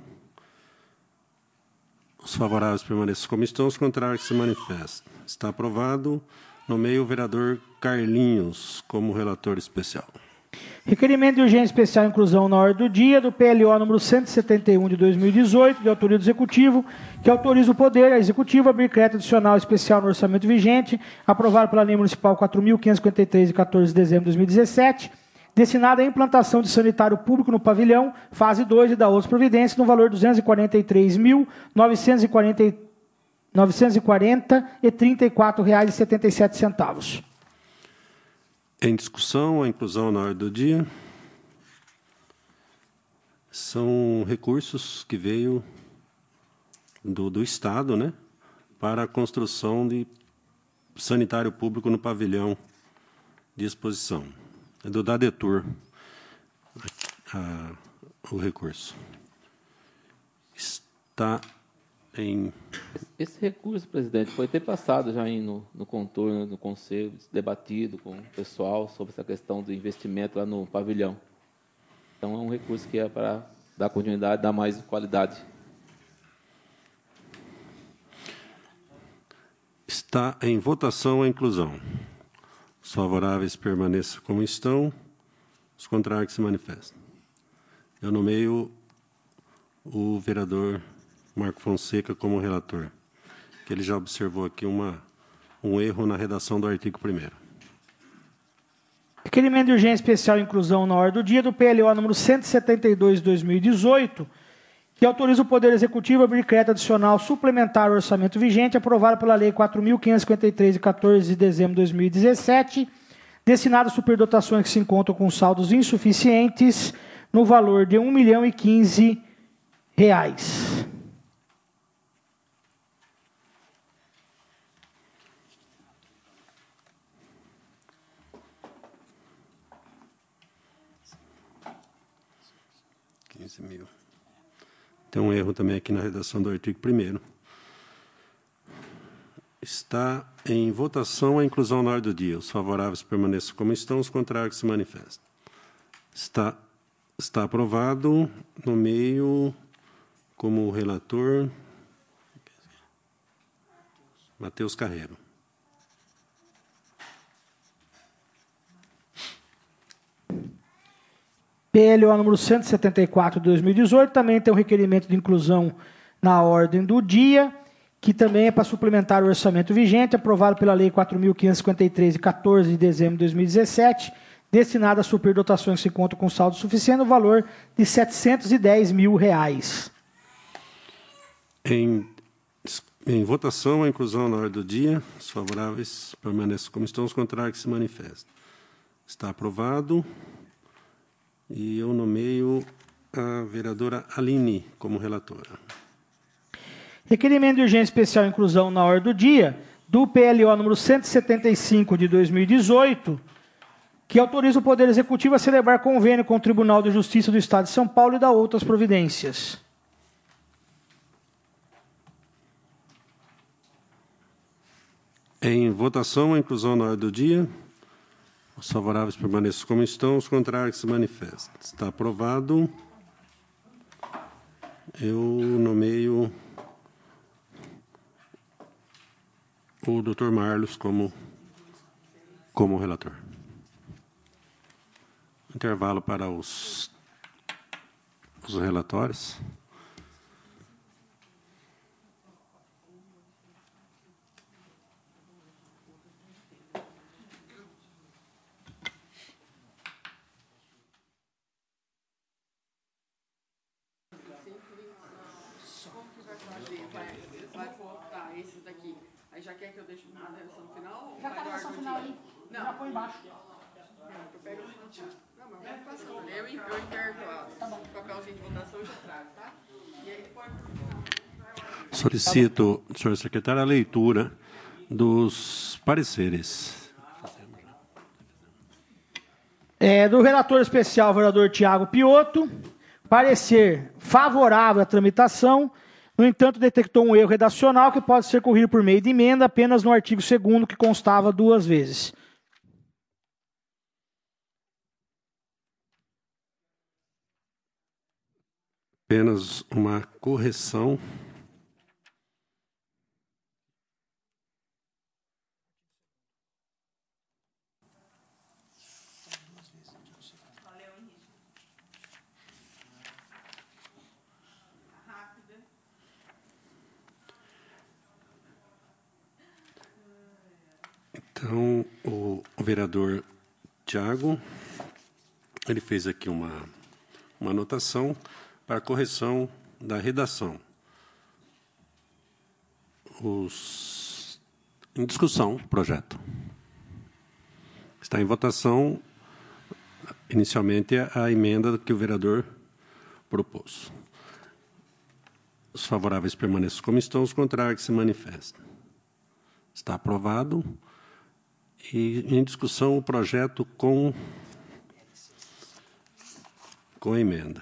Os favoráveis permaneçam como estão, os contrários que se manifestam. Está aprovado. Nomeio o vereador Carlinhos como relator especial.
Requerimento de urgência especial inclusão na ordem do dia do P L O número cento e setenta e um de dois mil e dezoito, de autoria do Executivo, que autoriza o Poder Executivo a abrir crédito adicional especial no orçamento vigente, aprovado pela Lei Municipal quatro mil quinhentos e cinquenta e três, de quatorze de dezembro de dois mil e dezessete, destinada à implantação de sanitário público no pavilhão, fase dois e da outras providências, no valor de duzentos e quarenta e três mil, novecentos e quarenta e trinta e quatro reais e setenta e sete centavos.
Em discussão, a inclusão na ordem do dia. São recursos que veio do, do Estado, né, para a construção de sanitário público no pavilhão de exposição. É do Dadetur, a, a, o recurso. Está em...
Esse recurso, presidente, foi ter passado já aí no, no contorno, no conselho, debatido com o pessoal sobre essa questão do investimento lá no pavilhão. Então, é um recurso que é para dar continuidade, dar mais qualidade.
Está em votação a inclusão. Os favoráveis permaneçam como estão, os contrários se manifestam. Eu nomeio o vereador Marco Fonseca como relator, que ele já observou aqui uma, um erro na redação do artigo primeiro.
Requerimento de urgência especial inclusão na ordem do dia do P L O número cento e setenta e dois de dois mil e dezoito, que autoriza o Poder Executivo a abrir decreto adicional suplementar ao orçamento vigente, aprovado pela Lei quatro mil quinhentos e cinquenta e três, de quatorze de dezembro de dois mil e dezessete, destinado a superdotações que se encontram com saldos insuficientes, no valor de um milhão e quinze reais.
quinze mil. Tem um erro também aqui na redação do artigo primeiro. Está em votação a inclusão na ordem do dia. Os favoráveis permaneçam como estão, os contrários se manifestam. Está, está aprovado. Nomeio como relator Matheus Carreiro.
P L O número cento e setenta e quatro de dois mil e dezoito, também tem um requerimento de inclusão na ordem do dia, que também é para suplementar o orçamento vigente, aprovado pela Lei quatro mil quinhentos e cinquenta e três, de quatorze de dezembro de dois mil e dezessete, destinado a superdotações que se encontram com saldo suficiente, no valor de setecentos e dez mil reais.
Em, em votação, a inclusão na ordem do dia. Os favoráveis permaneçam como estão, os contrários que se manifestam. Está aprovado. E eu nomeio a vereadora Aline como relatora.
Requerimento de urgência especial inclusão na ordem do dia do P L O número cento e setenta e cinco de dois mil e dezoito, que autoriza o Poder Executivo a celebrar convênio com o Tribunal de Justiça do Estado de São Paulo e dar outras providências.
Em votação, a inclusão na ordem do dia. Os favoráveis permaneçam como estão, os contrários se manifestam. Está aprovado. Eu nomeio o doutor Marlos como, como relator. Intervalo para os, os relatórios.
Já quer que eu deixe uma versão final?
Já está na versão final aí. Não. Já põe embaixo.
Eu pego o Não, mas vai passando. Eu, eu inverto o papelzinho de votação e já trago, tá? E aí pode...
Solicito, senhor secretário, a leitura dos pareceres.
É, do relator especial, vereador Tiago Piotto, parecer favorável à tramitação. No entanto, detectou um erro redacional que pode ser corrigido por meio de emenda apenas no artigo segundo, que constava duas vezes.
Apenas uma correção. Então, o, o vereador Tiago, ele fez aqui uma, uma anotação para correção da redação. Os, em discussão, projeto. Está em votação, inicialmente, a emenda que o vereador propôs. Os favoráveis permaneçam como estão, os contrários se manifestam. Está aprovado. E em discussão o projeto com, com a emenda.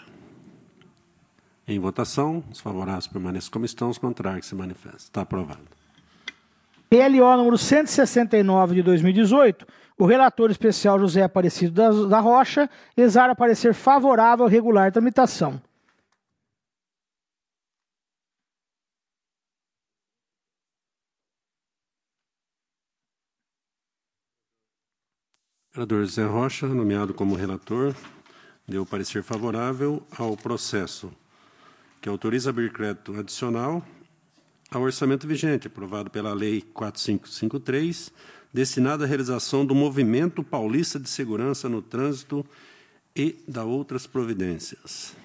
Em votação, os favoráveis permaneçam como estão, os contrários se manifestam. Está aprovado.
P L O número cento e sessenta e nove de dois mil e dezoito, o relator especial José Aparecido da, da Rocha exara parecer favorável à regular tramitação.
Vereador José Rocha, nomeado como relator, deu parecer favorável ao processo que autoriza abrir crédito adicional ao orçamento vigente, aprovado pela Lei quatro mil quinhentos e cinquenta e três, destinado à realização do Movimento Paulista de Segurança no Trânsito e da outras providências.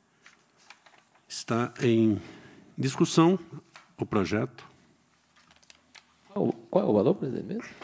Está em discussão o projeto.
Qual, qual é o valor, presidente, mesmo?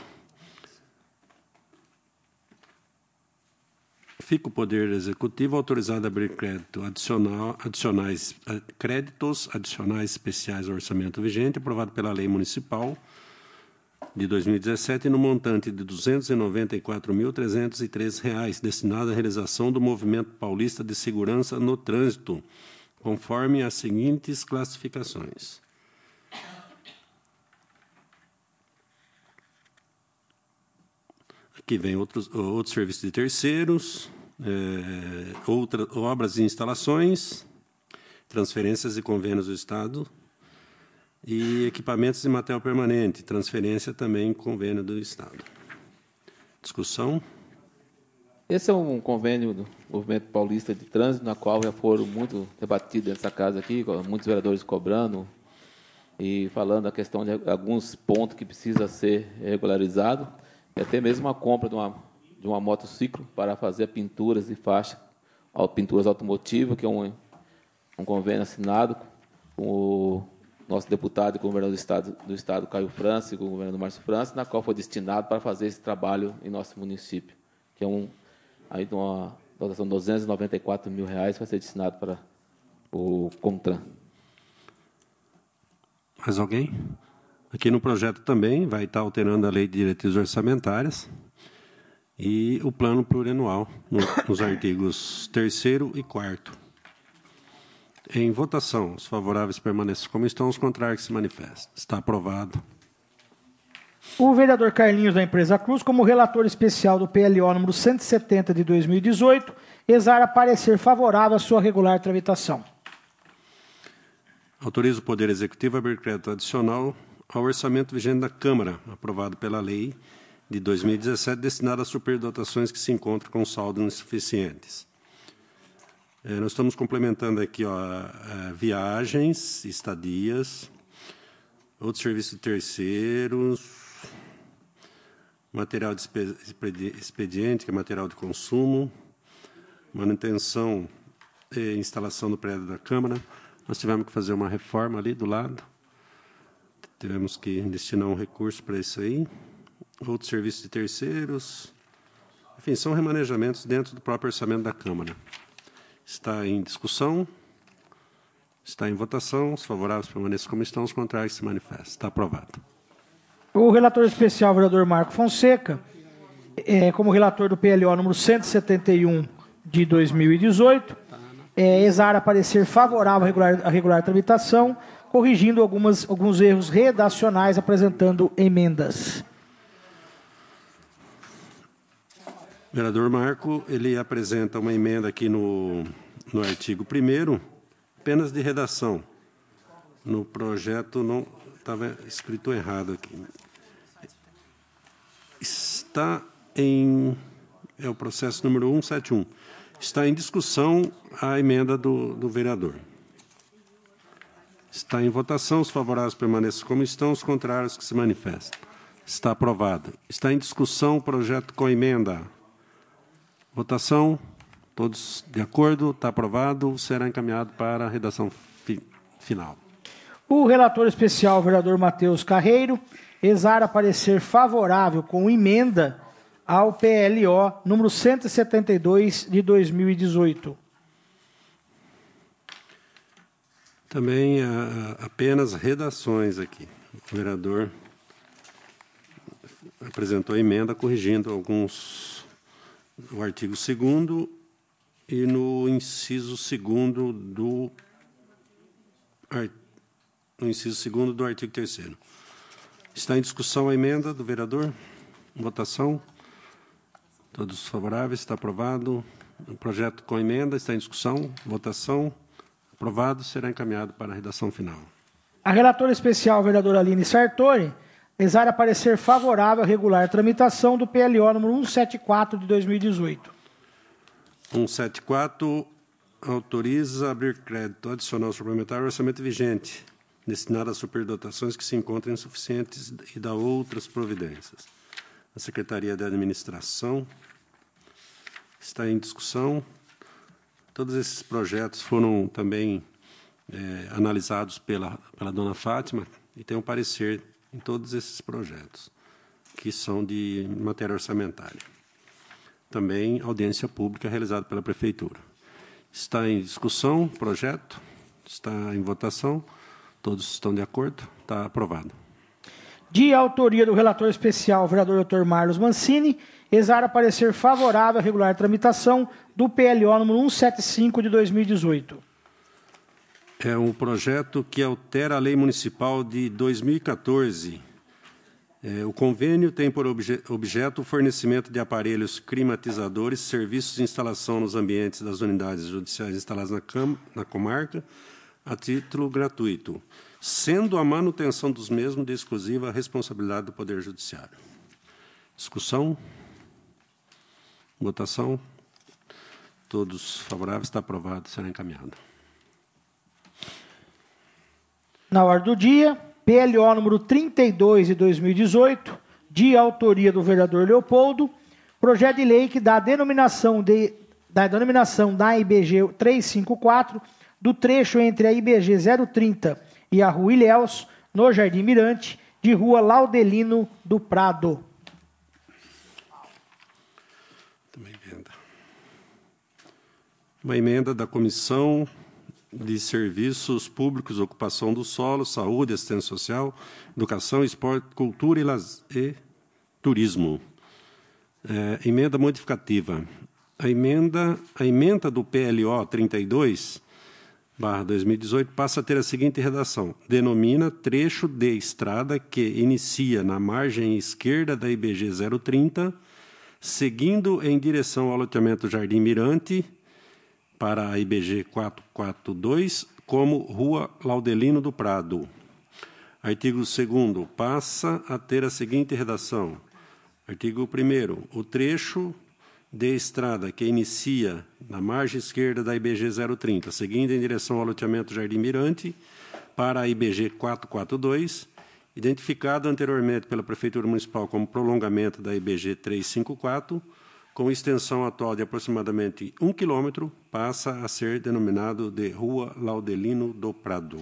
Fica o Poder Executivo autorizado a abrir crédito adicional, adicionais, créditos adicionais especiais ao orçamento vigente, aprovado pela Lei Municipal de dois mil e dezessete, no montante de duzentos e noventa e quatro mil, trezentos e três reais, destinado à realização do Movimento Paulista de Segurança no Trânsito, conforme as seguintes classificações. Aqui vem outros, outros serviços de terceiros, é, outra, obras e instalações, transferências e convênios do Estado, e equipamentos e material permanente, transferência também convênio do Estado. Discussão?
Esse é um convênio do Movimento Paulista de Trânsito, na qual já foram muito debatidos nessa casa aqui, muitos vereadores cobrando e falando a questão de alguns pontos que precisa ser regularizado, e até mesmo a compra de uma, de uma motociclo para fazer pinturas e faixas, pinturas automotivas, que é um, um convênio assinado com o nosso deputado e com o governador do Estado, do Estado Caio França, e com o governador Márcio França, na qual foi destinado para fazer esse trabalho em nosso município, que é um, aí, uma dotação de duzentos e noventa e quatro mil reais, vai ser destinado para o Comtran.
Mais alguém? Aqui no projeto também vai estar alterando a Lei de Diretrizes Orçamentárias e o plano plurianual, no, nos artigos terceiro e quarto. Em votação, os favoráveis permaneçam como estão, os contrários que se manifestam. Está aprovado.
O vereador Carlinhos da Empresa Cruz, como relator especial do P L O número cento e setenta de dois mil e dezoito, exara parecer favorável à sua regular tramitação.
Autoriza o Poder Executivo a abrir crédito adicional ao orçamento vigente da Câmara, aprovado pela Lei de dois mil e dezessete, destinado a superdotações que se encontram com saldos insuficientes. É, nós estamos complementando aqui ó, é, viagens, estadias, outros serviços de terceiros, material de expediente, que é material de consumo, manutenção e instalação do prédio da Câmara. Nós tivemos que fazer uma reforma ali do lado. Tivemos que destinar um recurso para isso aí. Outros serviços de terceiros. Enfim, são remanejamentos dentro do próprio orçamento da Câmara. Está em discussão. Está em votação. Os favoráveis permaneçam como estão, os contrários se manifestam. Está aprovado.
O relator especial, o vereador Marco Fonseca, é, como relator do P L O número cento e setenta e um de dois mil e dezoito, é, exara parecer favorável à regular, à regular tramitação, corrigindo algumas, alguns erros redacionais, apresentando emendas.
O vereador Marco, ele apresenta uma emenda aqui no, no artigo primeiro, apenas de redação. No projeto não estava escrito errado aqui. Está em... É o processo número cento e setenta e um. Está em discussão a emenda do, do vereador. Está em votação, os favoráveis permaneçam como estão, os contrários que se manifestam. Está aprovado. Está em discussão o projeto com emenda. Votação, todos de acordo, está aprovado, será encaminhado para a redação fi, final.
O relator especial, o vereador Matheus Carreiro, exara parecer favorável com emenda ao P L O número cento e setenta e dois de dois mil e dezoito.
Também a, apenas redações aqui. O vereador apresentou a emenda corrigindo alguns no artigo segundo e no inciso segundo do no inciso segundo do artigo terceiro. Está em discussão a emenda do vereador. Votação. Todos favoráveis. Está aprovado. O projeto com emenda está em discussão. Votação. Aprovado. Será encaminhado para a redação final.
A relatora especial, vereadora Aline Sartori, exara parecer favorável à regular tramitação do P L O número cento e setenta e quatro de dois mil e dezoito.
cento e setenta e quatro autoriza abrir crédito adicional suplementar ao orçamento vigente, destinado a superdotações que se encontram insuficientes e dá outras providências. A Secretaria de Administração está em discussão. Todos esses projetos foram também é, analisados pela, pela dona Fátima e tem um parecer em todos esses projetos, que são de matéria orçamentária. Também audiência pública realizada pela Prefeitura. Está em discussão o projeto, está em votação, todos estão de acordo, está aprovado.
De autoria do relator especial, vereador doutor Marlos Mancini, exara parecer favorável à regular tramitação do P L O número cento e setenta e cinco de dois mil e dezoito.
É um projeto que altera a Lei Municipal de dois mil e quatorze. É, o convênio tem por obje, objeto o fornecimento de aparelhos climatizadores, serviços de instalação nos ambientes das unidades judiciais instaladas na, cam, na comarca, a título gratuito, sendo a manutenção dos mesmos de exclusiva responsabilidade do Poder Judiciário. Discussão. Votação. Todos favoráveis. Está aprovado. Será encaminhado.
Na ordem do dia, P L O número trinta e dois de dois mil e dezoito, de autoria do vereador Leopoldo, projeto de lei que dá a denominação, de, da denominação da I B G trezentos e cinquenta e quatro do trecho entre a I B G zero trinta e a Rua Ilhéus, no Jardim Mirante, de Rua Laudelino do Prado.
Uma emenda. Uma emenda da Comissão de Serviços Públicos, Ocupação do Solo, Saúde, Assistência Social, Educação, Esporte, Cultura e, Laz... e Turismo. É, emenda modificativa. A emenda, a emenda do P L O trinta e dois, barra dois mil e dezoito, passa a ter a seguinte redação. Denomina trecho de estrada que inicia na margem esquerda da I B G zero trinta, seguindo em direção ao loteamento Jardim Mirante, para a I B G quatrocentos e quarenta e dois, como Rua Laudelino do Prado. Artigo segundo, passa a ter a seguinte redação. Artigo primeiro, o trecho de estrada que inicia na margem esquerda da I B G zero trinta, seguindo em direção ao loteamento Jardim Mirante, para a I B G quatrocentos e quarenta e dois, identificado anteriormente pela Prefeitura Municipal como prolongamento da I B G trezentos e cinquenta e quatro, com extensão atual de aproximadamente um quilômetro, passa a ser denominado de Rua Laudelino do Prado.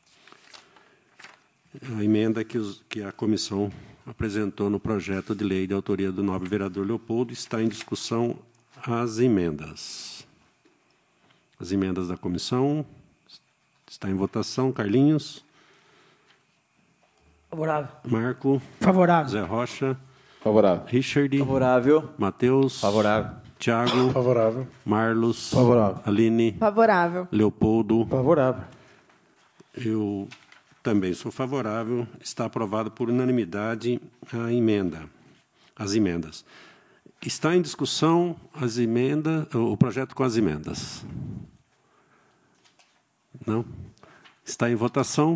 A emenda que, os, que a comissão apresentou no projeto de lei de autoria do nobre vereador Leopoldo está em discussão as emendas. As emendas da comissão. Está em votação. Carlinhos.
Favorável.
Marco.
Favorável.
Zé Rocha.
Favorável.
Richard.
Favorável.
Matheus.
Favorável.
Tiago.
Favorável.
Marlos.
Favorável.
Aline.
Favorável.
Leopoldo.
Favorável.
Eu também sou favorável. Está aprovado por unanimidade a emenda. As emendas. Está em discussão as emendas, o projeto com as emendas. Não? Está em votação.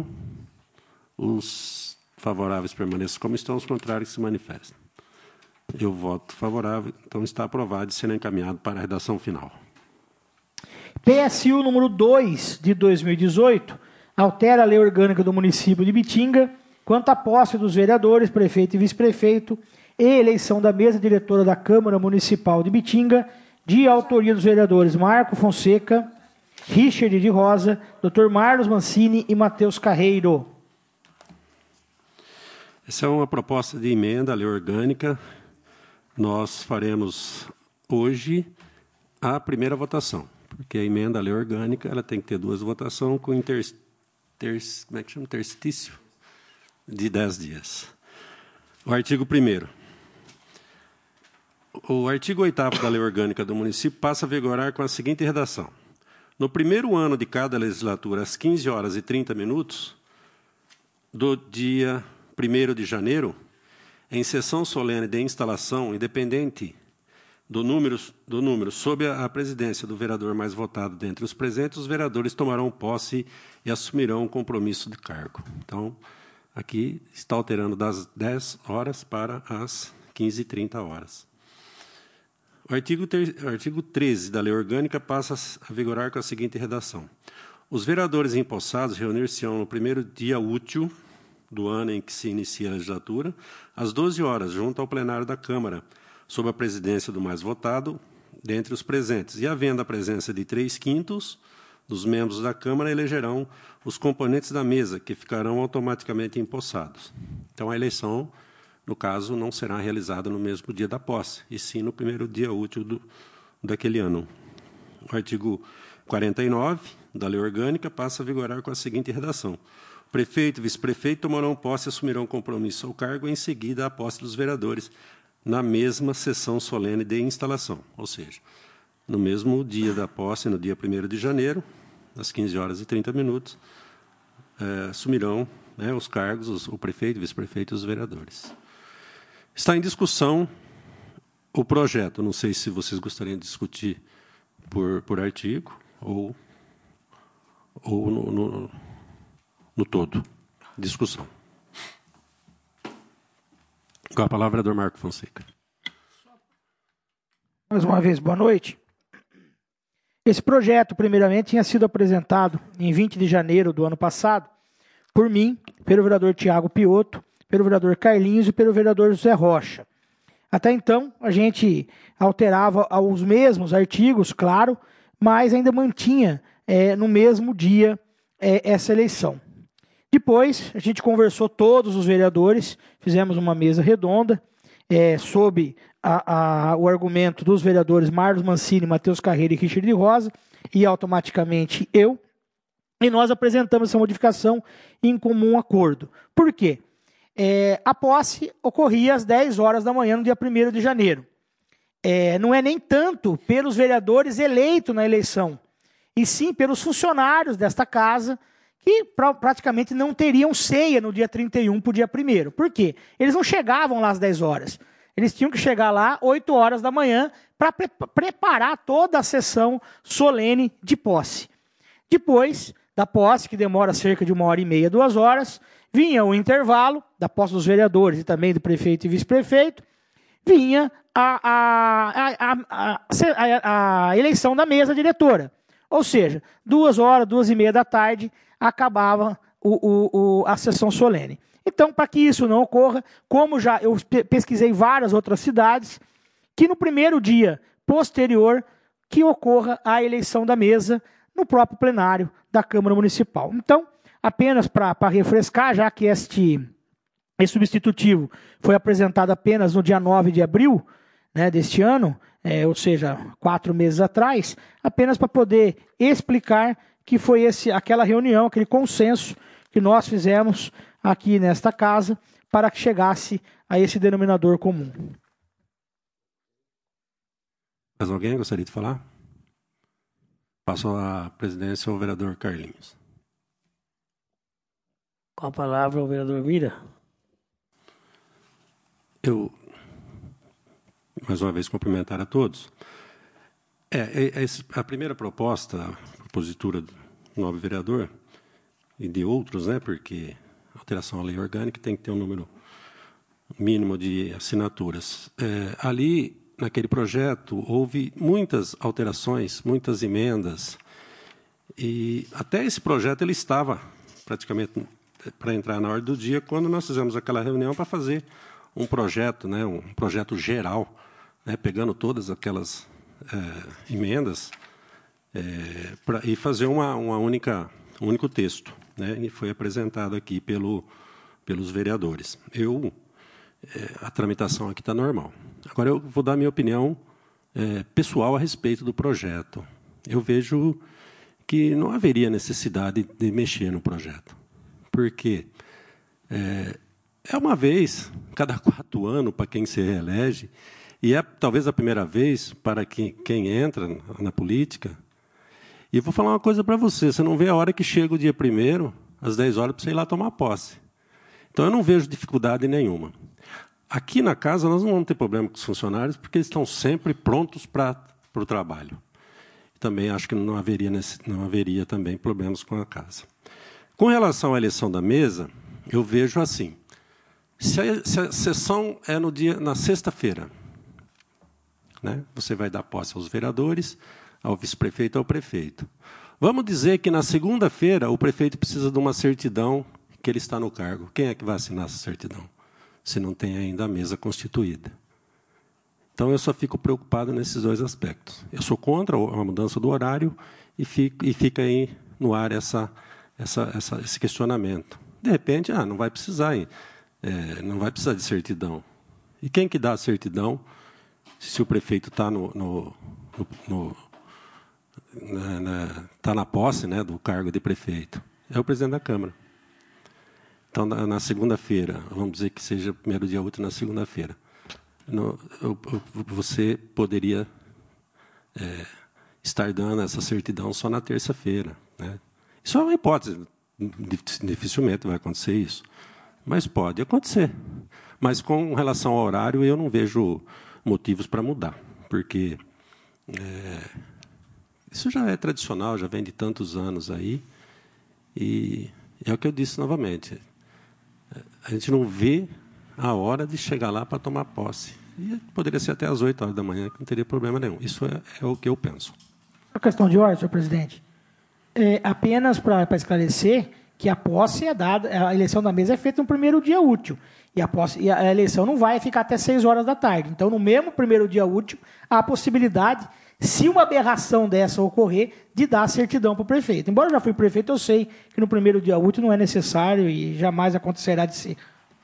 Os favoráveis permaneçam como estão, os contrários se manifestam. Eu voto favorável, então está aprovado e será encaminhado para a redação final.
P S U número dois de dois mil e dezoito altera a lei orgânica do município de Bitinga quanto à posse dos vereadores, prefeito e vice-prefeito e eleição da mesa diretora da Câmara Municipal de Bitinga, de autoria dos vereadores Marco Fonseca, Richard de Rosa, doutor Marlos Mancini e Matheus Carreiro.
Essa é uma proposta de emenda à lei orgânica. Nós faremos hoje a primeira votação, porque a emenda à lei orgânica ela tem que ter duas votações com inter, ter, como é que chama? interstício de dez dias. O artigo primeiro. O artigo oitavo da lei orgânica do município passa a vigorar com a seguinte redação. No primeiro ano de cada legislatura, às quinze horas e trinta minutos do dia primeiro de janeiro, em sessão solene de instalação, independente do número, do número sob a presidência do vereador mais votado dentre os presentes, os vereadores tomarão posse e assumirão o compromisso de cargo. Então, aqui está alterando das dez horas para as quinze e trinta horas. O artigo, o artigo treze da Lei Orgânica passa a vigorar com a seguinte redação. Os vereadores empossados reunir-se-ão no primeiro dia útil do ano em que se inicia a legislatura, às doze horas, junto ao plenário da Câmara, sob a presidência do mais votado, dentre os presentes. E, havendo a presença de três quintos dos membros da Câmara, elegerão os componentes da mesa, que ficarão automaticamente empossados. Então, a eleição, no caso, não será realizada no mesmo dia da posse, e sim no primeiro dia útil do, daquele ano. O artigo quarenta e nove da Lei Orgânica passa a vigorar com a seguinte redação. O prefeito e vice-prefeito tomarão posse e assumirão compromisso ao cargo em seguida à posse dos vereadores, na mesma sessão solene de instalação, ou seja, no mesmo dia da posse, no dia primeiro de janeiro, às quinze horas e trinta minutos, eh, assumirão né, os cargos, os, o prefeito, o vice-prefeito e os vereadores. Está em discussão o projeto, não sei se vocês gostariam de discutir por, por artigo ou, ou no, no, no todo. Discussão. Com a palavra, vereador Marco Fonseca.
Mais uma vez, boa noite. Esse projeto, primeiramente, tinha sido apresentado em vinte de janeiro do ano passado por mim, pelo vereador Tiago Piotto, pelo vereador Carlinhos e pelo vereador José Rocha. Até então, a gente alterava os mesmos artigos, claro, mas ainda mantinha é, no mesmo dia é, essa eleição. Depois, a gente conversou todos os vereadores, fizemos uma mesa redonda, é, sob a, a, o argumento dos vereadores Marlos Mancini, Matheus Carreira e Richard de Rosa, e automaticamente eu, e nós apresentamos essa modificação em comum acordo. Por quê? É, a posse ocorria às dez horas da manhã, no dia primeiro de janeiro. É, não é nem tanto pelos vereadores eleitos na eleição, e sim pelos funcionários desta casa, que pra, praticamente não teriam ceia no dia trinta e um para o dia primeiro. Por quê? Eles não chegavam lá às dez horas. Eles tinham que chegar lá oito horas da manhã para pre preparar toda a sessão solene de posse. Depois da posse, que demora cerca de uma hora e meia, duas horas, vinha o intervalo da posse dos vereadores e também do prefeito e vice-prefeito, vinha a, a, a, a, a, a eleição da mesa diretora. Ou seja, duas horas, duas e meia da tarde, acabava o, o, o, a sessão solene. Então, para que isso não ocorra, como já eu pesquisei várias outras cidades, que no primeiro dia posterior que ocorra a eleição da mesa no próprio plenário da Câmara Municipal. Então, apenas para refrescar, já que este, esse substitutivo foi apresentado apenas no dia nove de abril né, deste ano, é, ou seja, quatro meses atrás, apenas para poder explicar que foi esse, aquela reunião, aquele consenso que nós fizemos aqui nesta casa para que chegasse a esse denominador comum.
Mais alguém gostaria de falar? Passo a presidência ao vereador Carlinhos.
Com a palavra, o vereador Mira.
Eu, mais uma vez, cumprimentar a todos. É, é, é a primeira proposta, a propositura do novo vereador, e de outros, né, porque alteração à lei orgânica tem que ter um número mínimo de assinaturas. É, ali, naquele projeto, houve muitas alterações, muitas emendas, e até esse projeto ele estava praticamente para entrar na ordem do dia, quando nós fizemos aquela reunião para fazer um projeto, né, um projeto geral, né, pegando todas aquelas é, emendas é, pra, e fazer uma, uma única, um único texto, né, e foi apresentado aqui pelo, pelos vereadores. Eu, é, a tramitação aqui está normal. Agora eu vou dar minha opinião é, pessoal a respeito do projeto. Eu vejo que não haveria necessidade de mexer no projeto, porque é, é uma vez, cada quatro anos, para quem se reelege, e é talvez a primeira vez para quem, quem entra na política. E vou falar uma coisa para você, você não vê a hora que chega o dia primeiro, às dez horas, para você ir lá tomar posse. Então, eu não vejo dificuldade nenhuma. Aqui na casa, nós não vamos ter problema com os funcionários, porque eles estão sempre prontos para o trabalho. Também acho que não haveria, não haveria também problemas com a casa. Com relação à eleição da mesa, eu vejo assim. Se a, se a sessão é no dia, na sexta-feira, né, você vai dar posse aos vereadores, ao vice-prefeito e ao prefeito. Vamos dizer que, na segunda-feira, o prefeito precisa de uma certidão que ele está no cargo. Quem é que vai assinar essa certidão, se não tem ainda a mesa constituída? Então, eu só fico preocupado nesses dois aspectos. Eu sou contra a mudança do horário e, fico, e fica aí no ar essa, essa, essa, esse questionamento. De repente, ah, não vai precisar, é, não vai precisar de certidão. E quem que dá a certidão se o prefeito está no, no, no, no, na, na, tá na posse, né, do cargo de prefeito? É o presidente da Câmara. Então, na, na segunda-feira, vamos dizer que seja o primeiro dia útil na segunda-feira, No, eu, eu, você poderia é, estar dando essa certidão só na terça-feira, né? Isso é uma hipótese, dificilmente vai acontecer isso, mas pode acontecer. Mas com relação ao horário, eu não vejo motivos para mudar, porque é, isso já é tradicional, já vem de tantos anos aí, e é o que eu disse novamente, a gente não vê a hora de chegar lá para tomar posse. E poderia ser até às oito horas da manhã, que não teria problema nenhum. Isso é, é o que eu penso.
A questão de ordem, senhor presidente. É, apenas para esclarecer que a posse é dada, a eleição da mesa é feita no primeiro dia útil. E a, posse, e a eleição não vai ficar até seis horas da tarde. Então, no mesmo primeiro dia útil, há a possibilidade, se uma aberração dessa ocorrer, de dar a certidão para o prefeito. Embora eu já fui prefeito, eu sei que no primeiro dia útil não é necessário e jamais acontecerá de ser.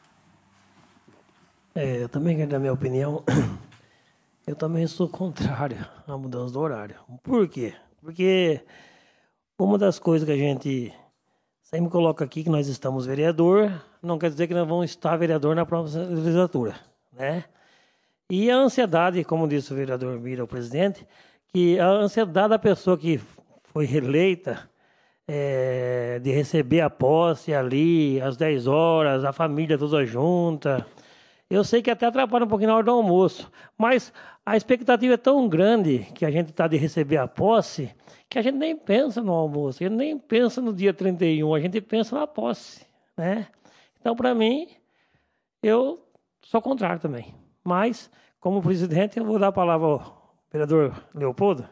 É, eu também quero dar minha opinião. Eu também sou contrário à mudança do horário. Por quê? Porque uma das coisas que a gente sempre coloca aqui, que nós estamos vereador, não quer dizer que nós vamos estar vereador na próxima legislatura, né? E a ansiedade, como disse o vereador Mira, o presidente, que a ansiedade da pessoa que foi reeleita, é, de receber a posse ali, às dez horas, a família toda junta. Eu sei que até atrapalha um pouquinho na hora do almoço, mas a expectativa é tão grande que a gente está de receber a posse, que a gente nem pensa no almoço, a gente nem pensa no dia trinta e um, a gente pensa na posse, né? Então, para mim, eu sou contrário também. Mas, como presidente, eu vou dar a palavra ao vereador Leopoldo.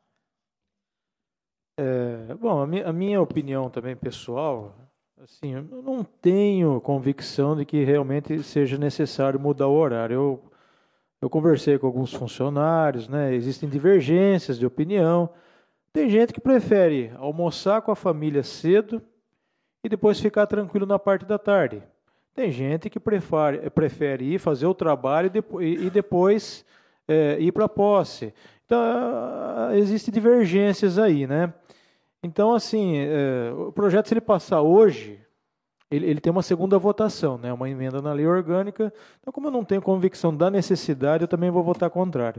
É, bom, a minha, a minha opinião também pessoal, assim, eu não tenho convicção de que realmente seja necessário mudar o horário. Eu, eu conversei com alguns funcionários, né? Existem divergências de opinião. Tem gente que prefere almoçar com a família cedo e depois ficar tranquilo na parte da tarde. Tem gente que prefere, prefere ir fazer o trabalho e depois, e depois é, ir para a posse. Então, existem divergências aí, né? Então, assim, é, o projeto, se ele passar hoje, ele, ele tem uma segunda votação, né? Uma emenda na lei orgânica. Então, como eu não tenho convicção da necessidade, eu também vou votar contrário.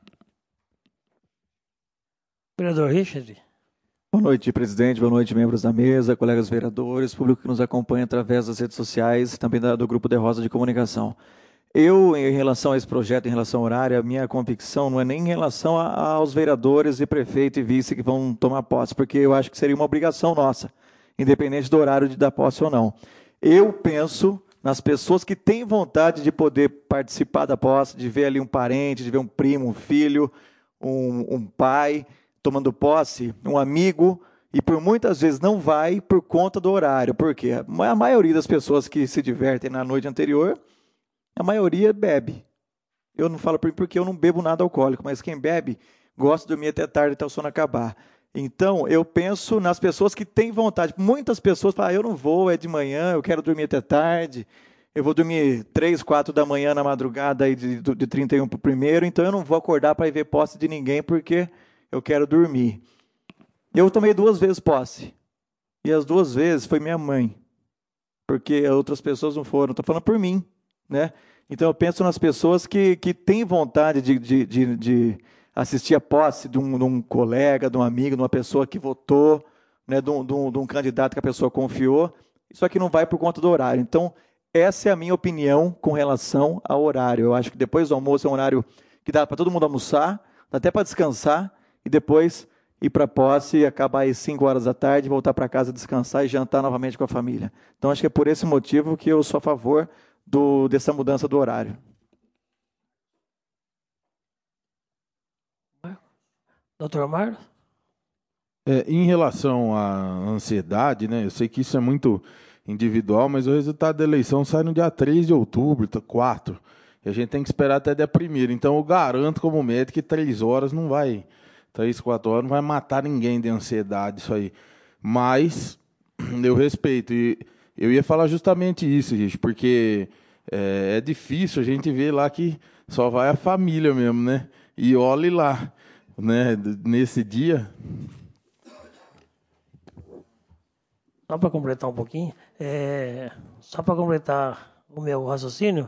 Vereador Richard.
Boa noite, presidente. Boa noite, membros da mesa, colegas vereadores, público que nos acompanha através das redes sociais, também da, do Grupo De Rosa de Comunicação. Eu, em relação a esse projeto, em relação ao horário, a minha convicção não é nem em relação a, aos vereadores e prefeito e vice que vão tomar posse, porque eu acho que seria uma obrigação nossa, independente do horário de dar posse ou não. Eu penso nas pessoas que têm vontade de poder participar da posse, de ver ali um parente, de ver um primo, um filho, um, um pai tomando posse, um amigo, e por muitas vezes não vai por conta do horário, porque a maioria das pessoas que se divertem na noite anterior, a maioria bebe. Eu não falo porque eu não bebo nada alcoólico, mas quem bebe gosta de dormir até tarde até o sono acabar. Então, eu penso nas pessoas que têm vontade. Muitas pessoas falam, ah, eu não vou, é de manhã, eu quero dormir até tarde, eu vou dormir três, quatro da manhã na madrugada aí de, de trinta e um para o primeiro, então eu não vou acordar para ir ver posse de ninguém porque eu quero dormir. Eu tomei duas vezes posse. E as duas vezes foi minha mãe. Porque outras pessoas não foram. Estou falando por mim, né? Então eu penso nas pessoas que, que têm vontade de, de, de, de assistir a posse de um, de um colega, de um amigo, de uma pessoa que votou, né? de, um, de, um, de um candidato que a pessoa confiou. Só que não vai por conta do horário. Então, Essa é a minha opinião com relação ao horário. Eu acho que depois do almoço é um horário que dá para todo mundo almoçar, dá até para descansar, e depois ir para a posse e acabar às cinco horas da tarde, voltar para casa, descansar e jantar novamente com a família. Então, acho que é por esse motivo que eu sou a favor do, dessa mudança do horário.
Doutor Marlos?
É, em relação à ansiedade, né, eu sei que isso é muito individual, mas o resultado da eleição sai no dia três de outubro, quatro. E a gente tem que esperar até dia primeiro. Então, eu garanto como médico que três horas não vai, três, quatro horas não vai matar ninguém de ansiedade, isso aí. Mas eu respeito. E eu ia falar justamente isso, gente, porque é, é difícil a gente ver lá que só vai a família mesmo, né? E olhe lá, né, nesse dia.
Só para completar um pouquinho, é, só para completar o meu raciocínio,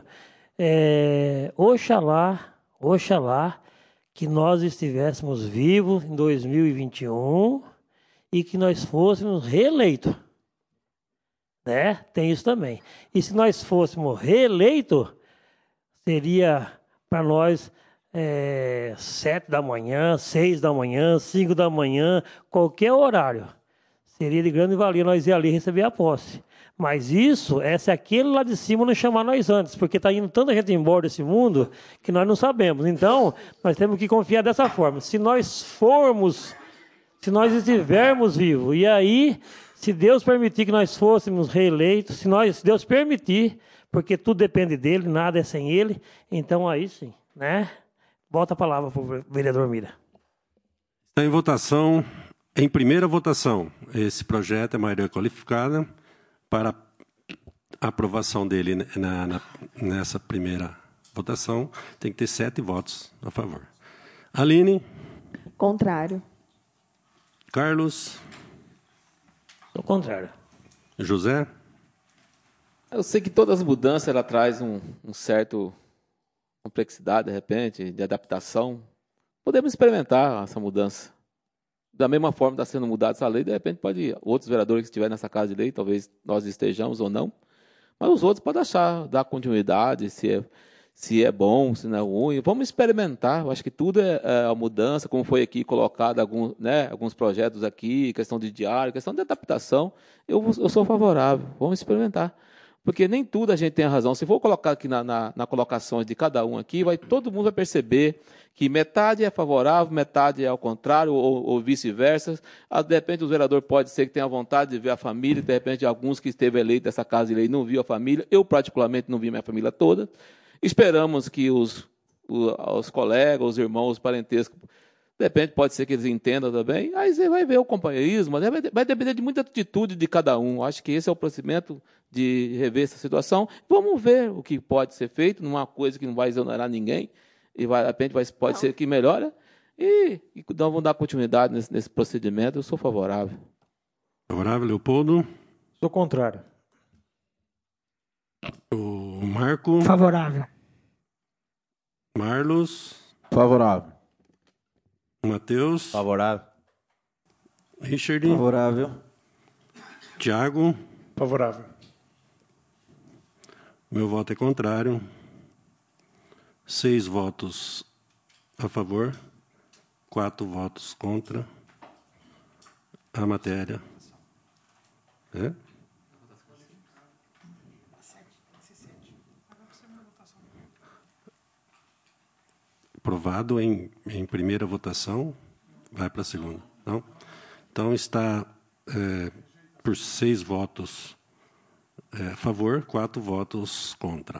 é, oxalá, oxalá que nós estivéssemos vivos em dois mil e vinte e um e que nós fôssemos reeleitos. Né? Tem isso também. E se nós fôssemos reeleitos, seria para nós é, sete da manhã, seis da manhã, cinco da manhã, qualquer horário. Seria de grande valia nós ir ali receber a posse. Mas isso é se aquele lá de cima não chamar nós antes, porque está indo tanta gente embora desse mundo que nós não sabemos. Então, nós temos que confiar dessa forma. Se nós formos, se nós estivermos vivos, e aí, se Deus permitir que nós fôssemos reeleitos, se, nós, se Deus permitir, porque tudo depende dele, nada é sem ele, então aí sim, né? Volta a palavra para o vereador Mira.
Está em votação. Em primeira votação, esse projeto é maioria qualificada. Para a aprovação dele na, na, nessa primeira votação, tem que ter sete votos a favor. Aline?
Contrário.
Carlos?
Sou contrário.
José?
Eu sei que todas as mudanças ela traz um, um certo complexidade, de repente, de adaptação. Podemos experimentar essa mudança. Da mesma forma está sendo mudada essa lei, de repente pode outros vereadores que estiverem nessa casa de lei, talvez nós estejamos ou não, mas os outros podem achar, dar continuidade, se é, se é bom, se não é ruim. Vamos experimentar, eu acho que tudo é, é a mudança, como foi aqui colocado alguns, né, alguns projetos aqui, questão de diário, questão de adaptação, eu, eu sou favorável, vamos experimentar. Porque nem tudo a gente tem a razão. Se for colocar aqui na, na, na colocações de cada um aqui, vai, todo mundo vai perceber que metade é favorável, metade é ao contrário, ou, ou vice-versa. De repente, o vereador pode ser que tenha vontade de ver a família, de repente, alguns que esteve eleito dessa casa de lei não viu a família. Eu, particularmente, não vi minha família toda. Esperamos que os, os, os colegas, os irmãos, os parentescos, de repente, pode ser que eles entendam também. Aí você vai ver o companheirismo, vai, vai depender de muita atitude de cada um. Acho que esse é o procedimento de rever essa situação. Vamos ver o que pode ser feito, numa coisa que não vai exonerar ninguém, e vai, de repente vai, pode não. ser que melhore, e, e então, vamos dar continuidade nesse, nesse procedimento. Eu sou favorável.
Favorável, Leopoldo?
Sou contrário.
O Marco?
Favorável.
Marlos?
Favorável.
Matheus?
Favorável.
Richard?
Favorável.
Tiago?
Favorável.
Meu voto é contrário. Seis votos a favor, quatro votos contra a matéria. É? Aprovado em, em primeira votação, vai para a segunda. Não? Então, está é, por seis votos é, a favor, quatro votos contra.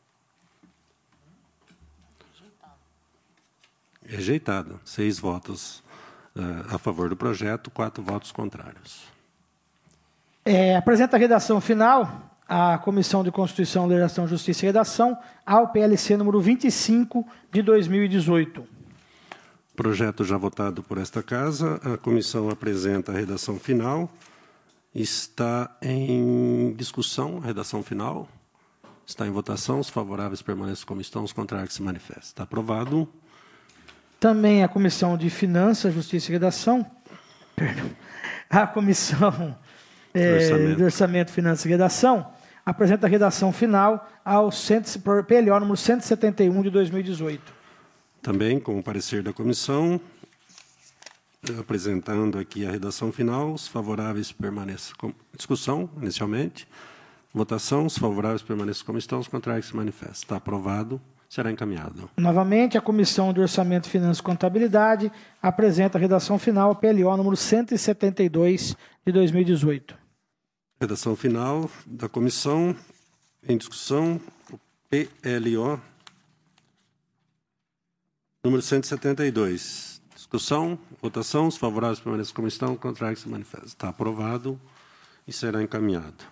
Rejeitado. Seis votos é, a favor do projeto, quatro votos contrários.
É, apresenta a redação final a Comissão de Constituição, Legislação, Justiça e Redação ao P L C número vinte e cinco de dois mil e dezoito.
Projeto já votado por esta casa, a comissão apresenta a redação final. Está em discussão a redação final. Está em votação. Os favoráveis permaneçam como estão, os contrários se manifestam. Está aprovado.
Também a Comissão de Finanças, Justiça e Redação. Perdão. A Comissão é,
Orçamento.
de Orçamento, Finanças e Redação apresenta a redação final ao P L O número cento e setenta e um de dois mil e dezoito.
Também, com o parecer da comissão, apresentando aqui a redação final, os favoráveis permaneçam com discussão, inicialmente. Votação, os favoráveis permaneçam como estão, os contrários se manifestam. Está aprovado, será encaminhado.
Novamente, a Comissão de Orçamento, Finanças e Contabilidade apresenta a redação final, P L O número cento e setenta e dois de dois mil e dezoito.
Redação final da comissão, em discussão, o P L O número cento e setenta e dois. Discussão, votação, os favoráveis permaneçam como estão, os contrários se manifestam. Está aprovado e será encaminhado.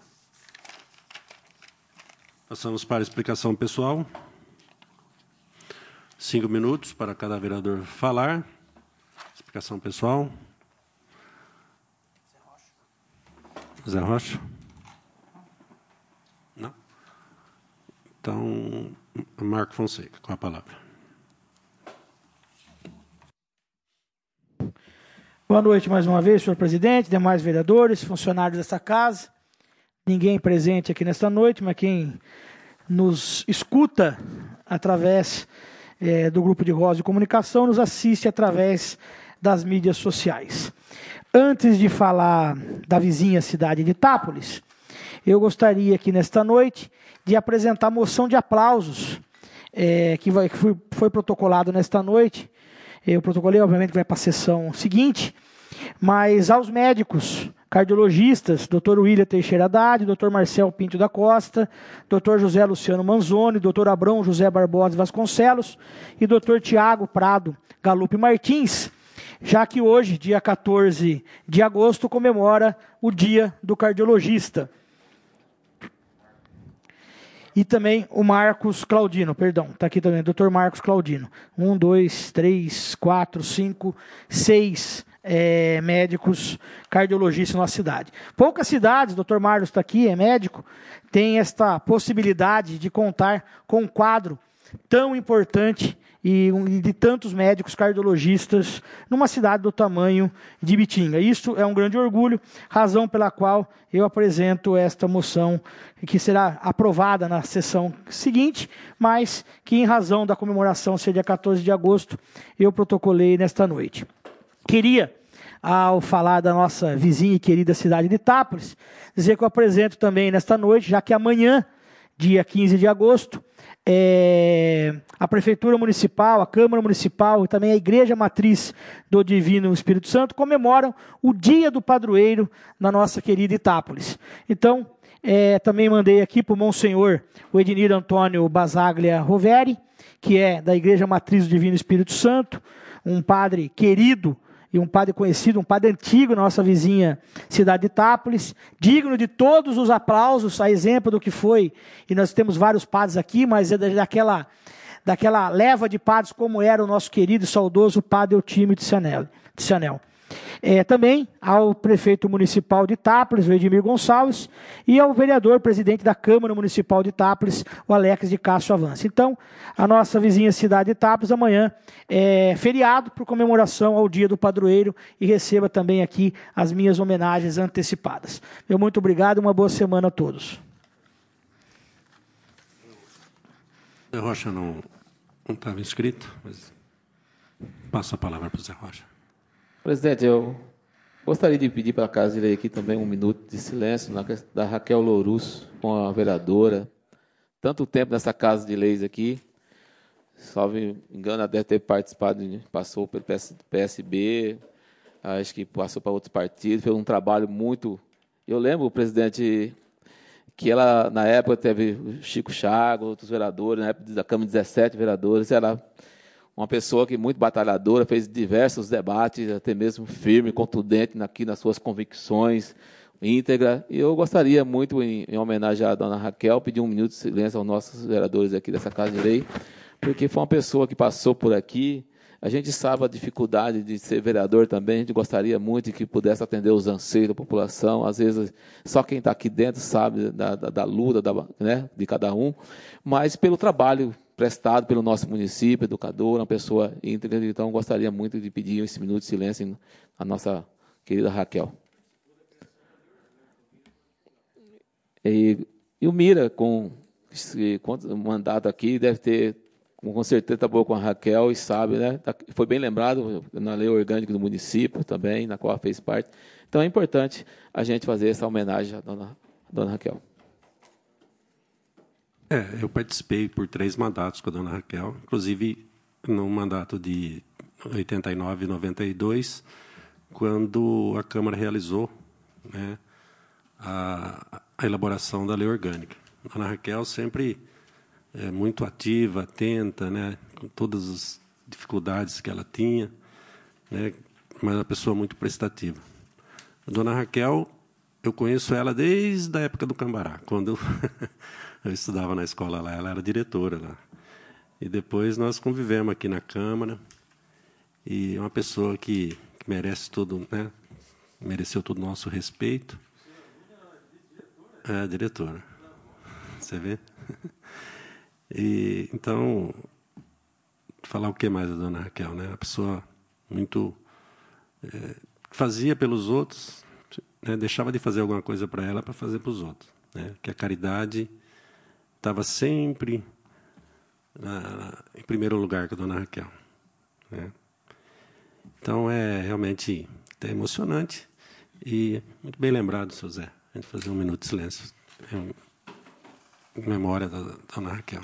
Passamos para a explicação pessoal. Cinco minutos para cada vereador falar. Explicação pessoal. Zé Rocha? Não? Então, Marco Fonseca, com a palavra.
Boa noite mais uma vez, senhor presidente, demais vereadores, funcionários desta casa. Ninguém presente aqui nesta noite, mas quem nos escuta através é, do grupo de Rosa de Comunicação, nos assiste através das mídias sociais. Antes de falar da vizinha cidade de Itápolis, eu gostaria aqui nesta noite de apresentar a moção de aplausos é, que, vai, que foi, foi protocolado nesta noite. Eu protocolei, obviamente, que vai para a sessão seguinte, mas aos médicos cardiologistas, doutor William Teixeira Haddad, doutor Marcel Pinto da Costa, doutor José Luciano Manzoni, doutor Abrão José Barbosa Vasconcelos e doutor Tiago Prado Galupe Martins, já que hoje, dia quatorze de agosto, comemora o Dia do Cardiologista. E também o Marcos Claudino, perdão, está aqui também, doutor Marcos Claudino. Um, dois, três, quatro, cinco, seis é, médicos cardiologistas na cidade. Poucas cidades, doutor Marlos está aqui, é médico, tem esta possibilidade de contar com um quadro tão importante e de tantos médicos cardiologistas numa cidade do tamanho de Bitinga. Isso é um grande orgulho, razão pela qual eu apresento esta moção, que será aprovada na sessão seguinte, mas que, em razão da comemoração ser dia quatorze de agosto, eu protocolei nesta noite. Queria, ao falar da nossa vizinha e querida cidade de Itápolis, dizer que eu apresento também nesta noite, já que amanhã, dia quinze de agosto, É, a Prefeitura Municipal, a Câmara Municipal e também a Igreja Matriz do Divino Espírito Santo comemoram o Dia do Padroeiro na nossa querida Itápolis. Então, é, também mandei aqui para o Monsenhor o Ednir Antônio Basaglia Roveri, que é da Igreja Matriz do Divino Espírito Santo, um padre querido e um padre conhecido, um padre antigo na nossa vizinha cidade de Itápolis, digno de todos os aplausos, a exemplo do que foi, e nós temos vários padres aqui, mas é daquela, daquela leva de padres como era o nosso querido e saudoso padre Eutímio de Cianel. De Cianel. É, também ao prefeito municipal de Itápolis, o Edmir Gonçalves, e ao vereador presidente da Câmara Municipal de Itápolis, o Alex de Castro Avança. Então, a nossa vizinha cidade de Itápolis, amanhã é feriado por comemoração ao Dia do Padroeiro, e receba também aqui as minhas homenagens antecipadas. Meu muito obrigado e uma boa semana a todos.
Zé Rocha não estava inscrito, mas passo a palavra para o Zé Rocha.
Presidente, eu gostaria de pedir para a Casa de Lei aqui também um minuto de silêncio na questão da Raquel Louros, com a vereadora. Tanto tempo nessa Casa de Leis aqui, salvo engano, ela deve ter participado, passou pelo P S B, acho que passou para outros partidos, fez um trabalho muito... Eu lembro, presidente, que ela, na época, teve o Chico Chago, outros vereadores, na época da Câmara, dezessete vereadores, ela... uma pessoa que muito batalhadora, fez diversos debates, até mesmo firme, contundente aqui nas suas convicções, íntegra. E eu gostaria muito, em, em homenagem à dona Raquel, pedir um minuto de silêncio aos nossos vereadores aqui dessa Casa de Lei, porque foi uma pessoa que passou por aqui. A gente sabe a dificuldade de ser vereador também, a gente gostaria muito que pudesse atender os anseios da população. Às vezes, só quem está aqui dentro sabe da, da, da luta da, né, de cada um, mas pelo trabalho prestado pelo nosso município, educador, uma pessoa íntegra. Então, gostaria muito de pedir esse minuto de silêncio à nossa querida Raquel. E E o Mira, com o mandato aqui, deve ter, com certeza, trabalhou com a Raquel e sabe, né? Foi bem lembrado na lei orgânica do município também, na qual ela fez parte. Então, é importante a gente fazer essa homenagem à dona, à dona Raquel.
É, eu participei por três mandatos com a dona Raquel, inclusive no mandato de oitenta e nove e noventa e dois, quando a Câmara realizou, né, a, a elaboração da lei orgânica. A dona Raquel sempre é muito ativa, atenta, né, com todas as dificuldades que ela tinha, né, mas uma pessoa muito prestativa. A dona Raquel, eu conheço ela desde a época do Cambará, quando eu, eu estudava na escola lá, ela era diretora lá. E depois nós convivemos aqui na Câmara, e é uma pessoa que, que merece todo, né, mereceu todo o nosso respeito. É, diretora. Você vê? E, então, falar o que mais da dona Raquel, né? Uma pessoa muito... É, fazia pelos outros, né? Deixava de fazer alguma coisa para ela para fazer para os outros, né? Que a caridade estava sempre na, na, em primeiro lugar com a dona Raquel, né? Então, é realmente é emocionante e muito bem lembrado, seu Zé. A gente fazer um minuto de silêncio em memória da dona Raquel.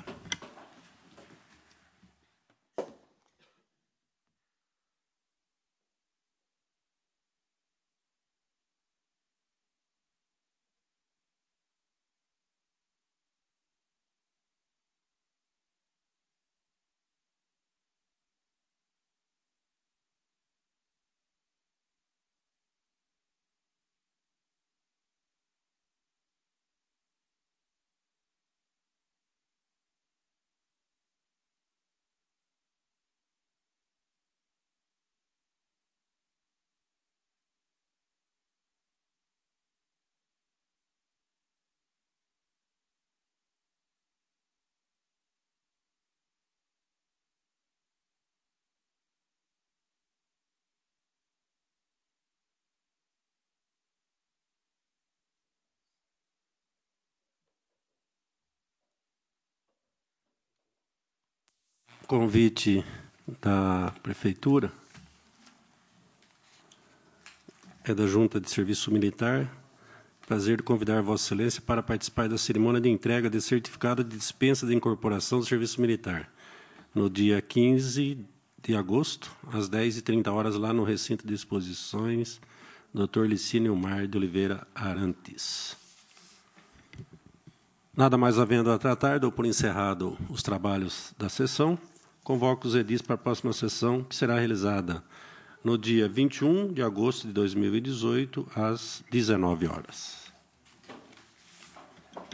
Convite da Prefeitura, é da Junta de Serviço Militar. Prazer de convidar Vossa Excelência para participar da cerimônia de entrega de certificado de dispensa de incorporação do Serviço Militar, no dia quinze de agosto, às dez e trinta horas, lá no recinto de exposições, doutor Licínio Mar de Oliveira Arantes. Nada mais havendo a tratar, dou por encerrado os trabalhos da sessão. Convoco os edis para a próxima sessão, que será realizada no dia vinte e um de agosto de dois mil e dezoito, às dezenove horas.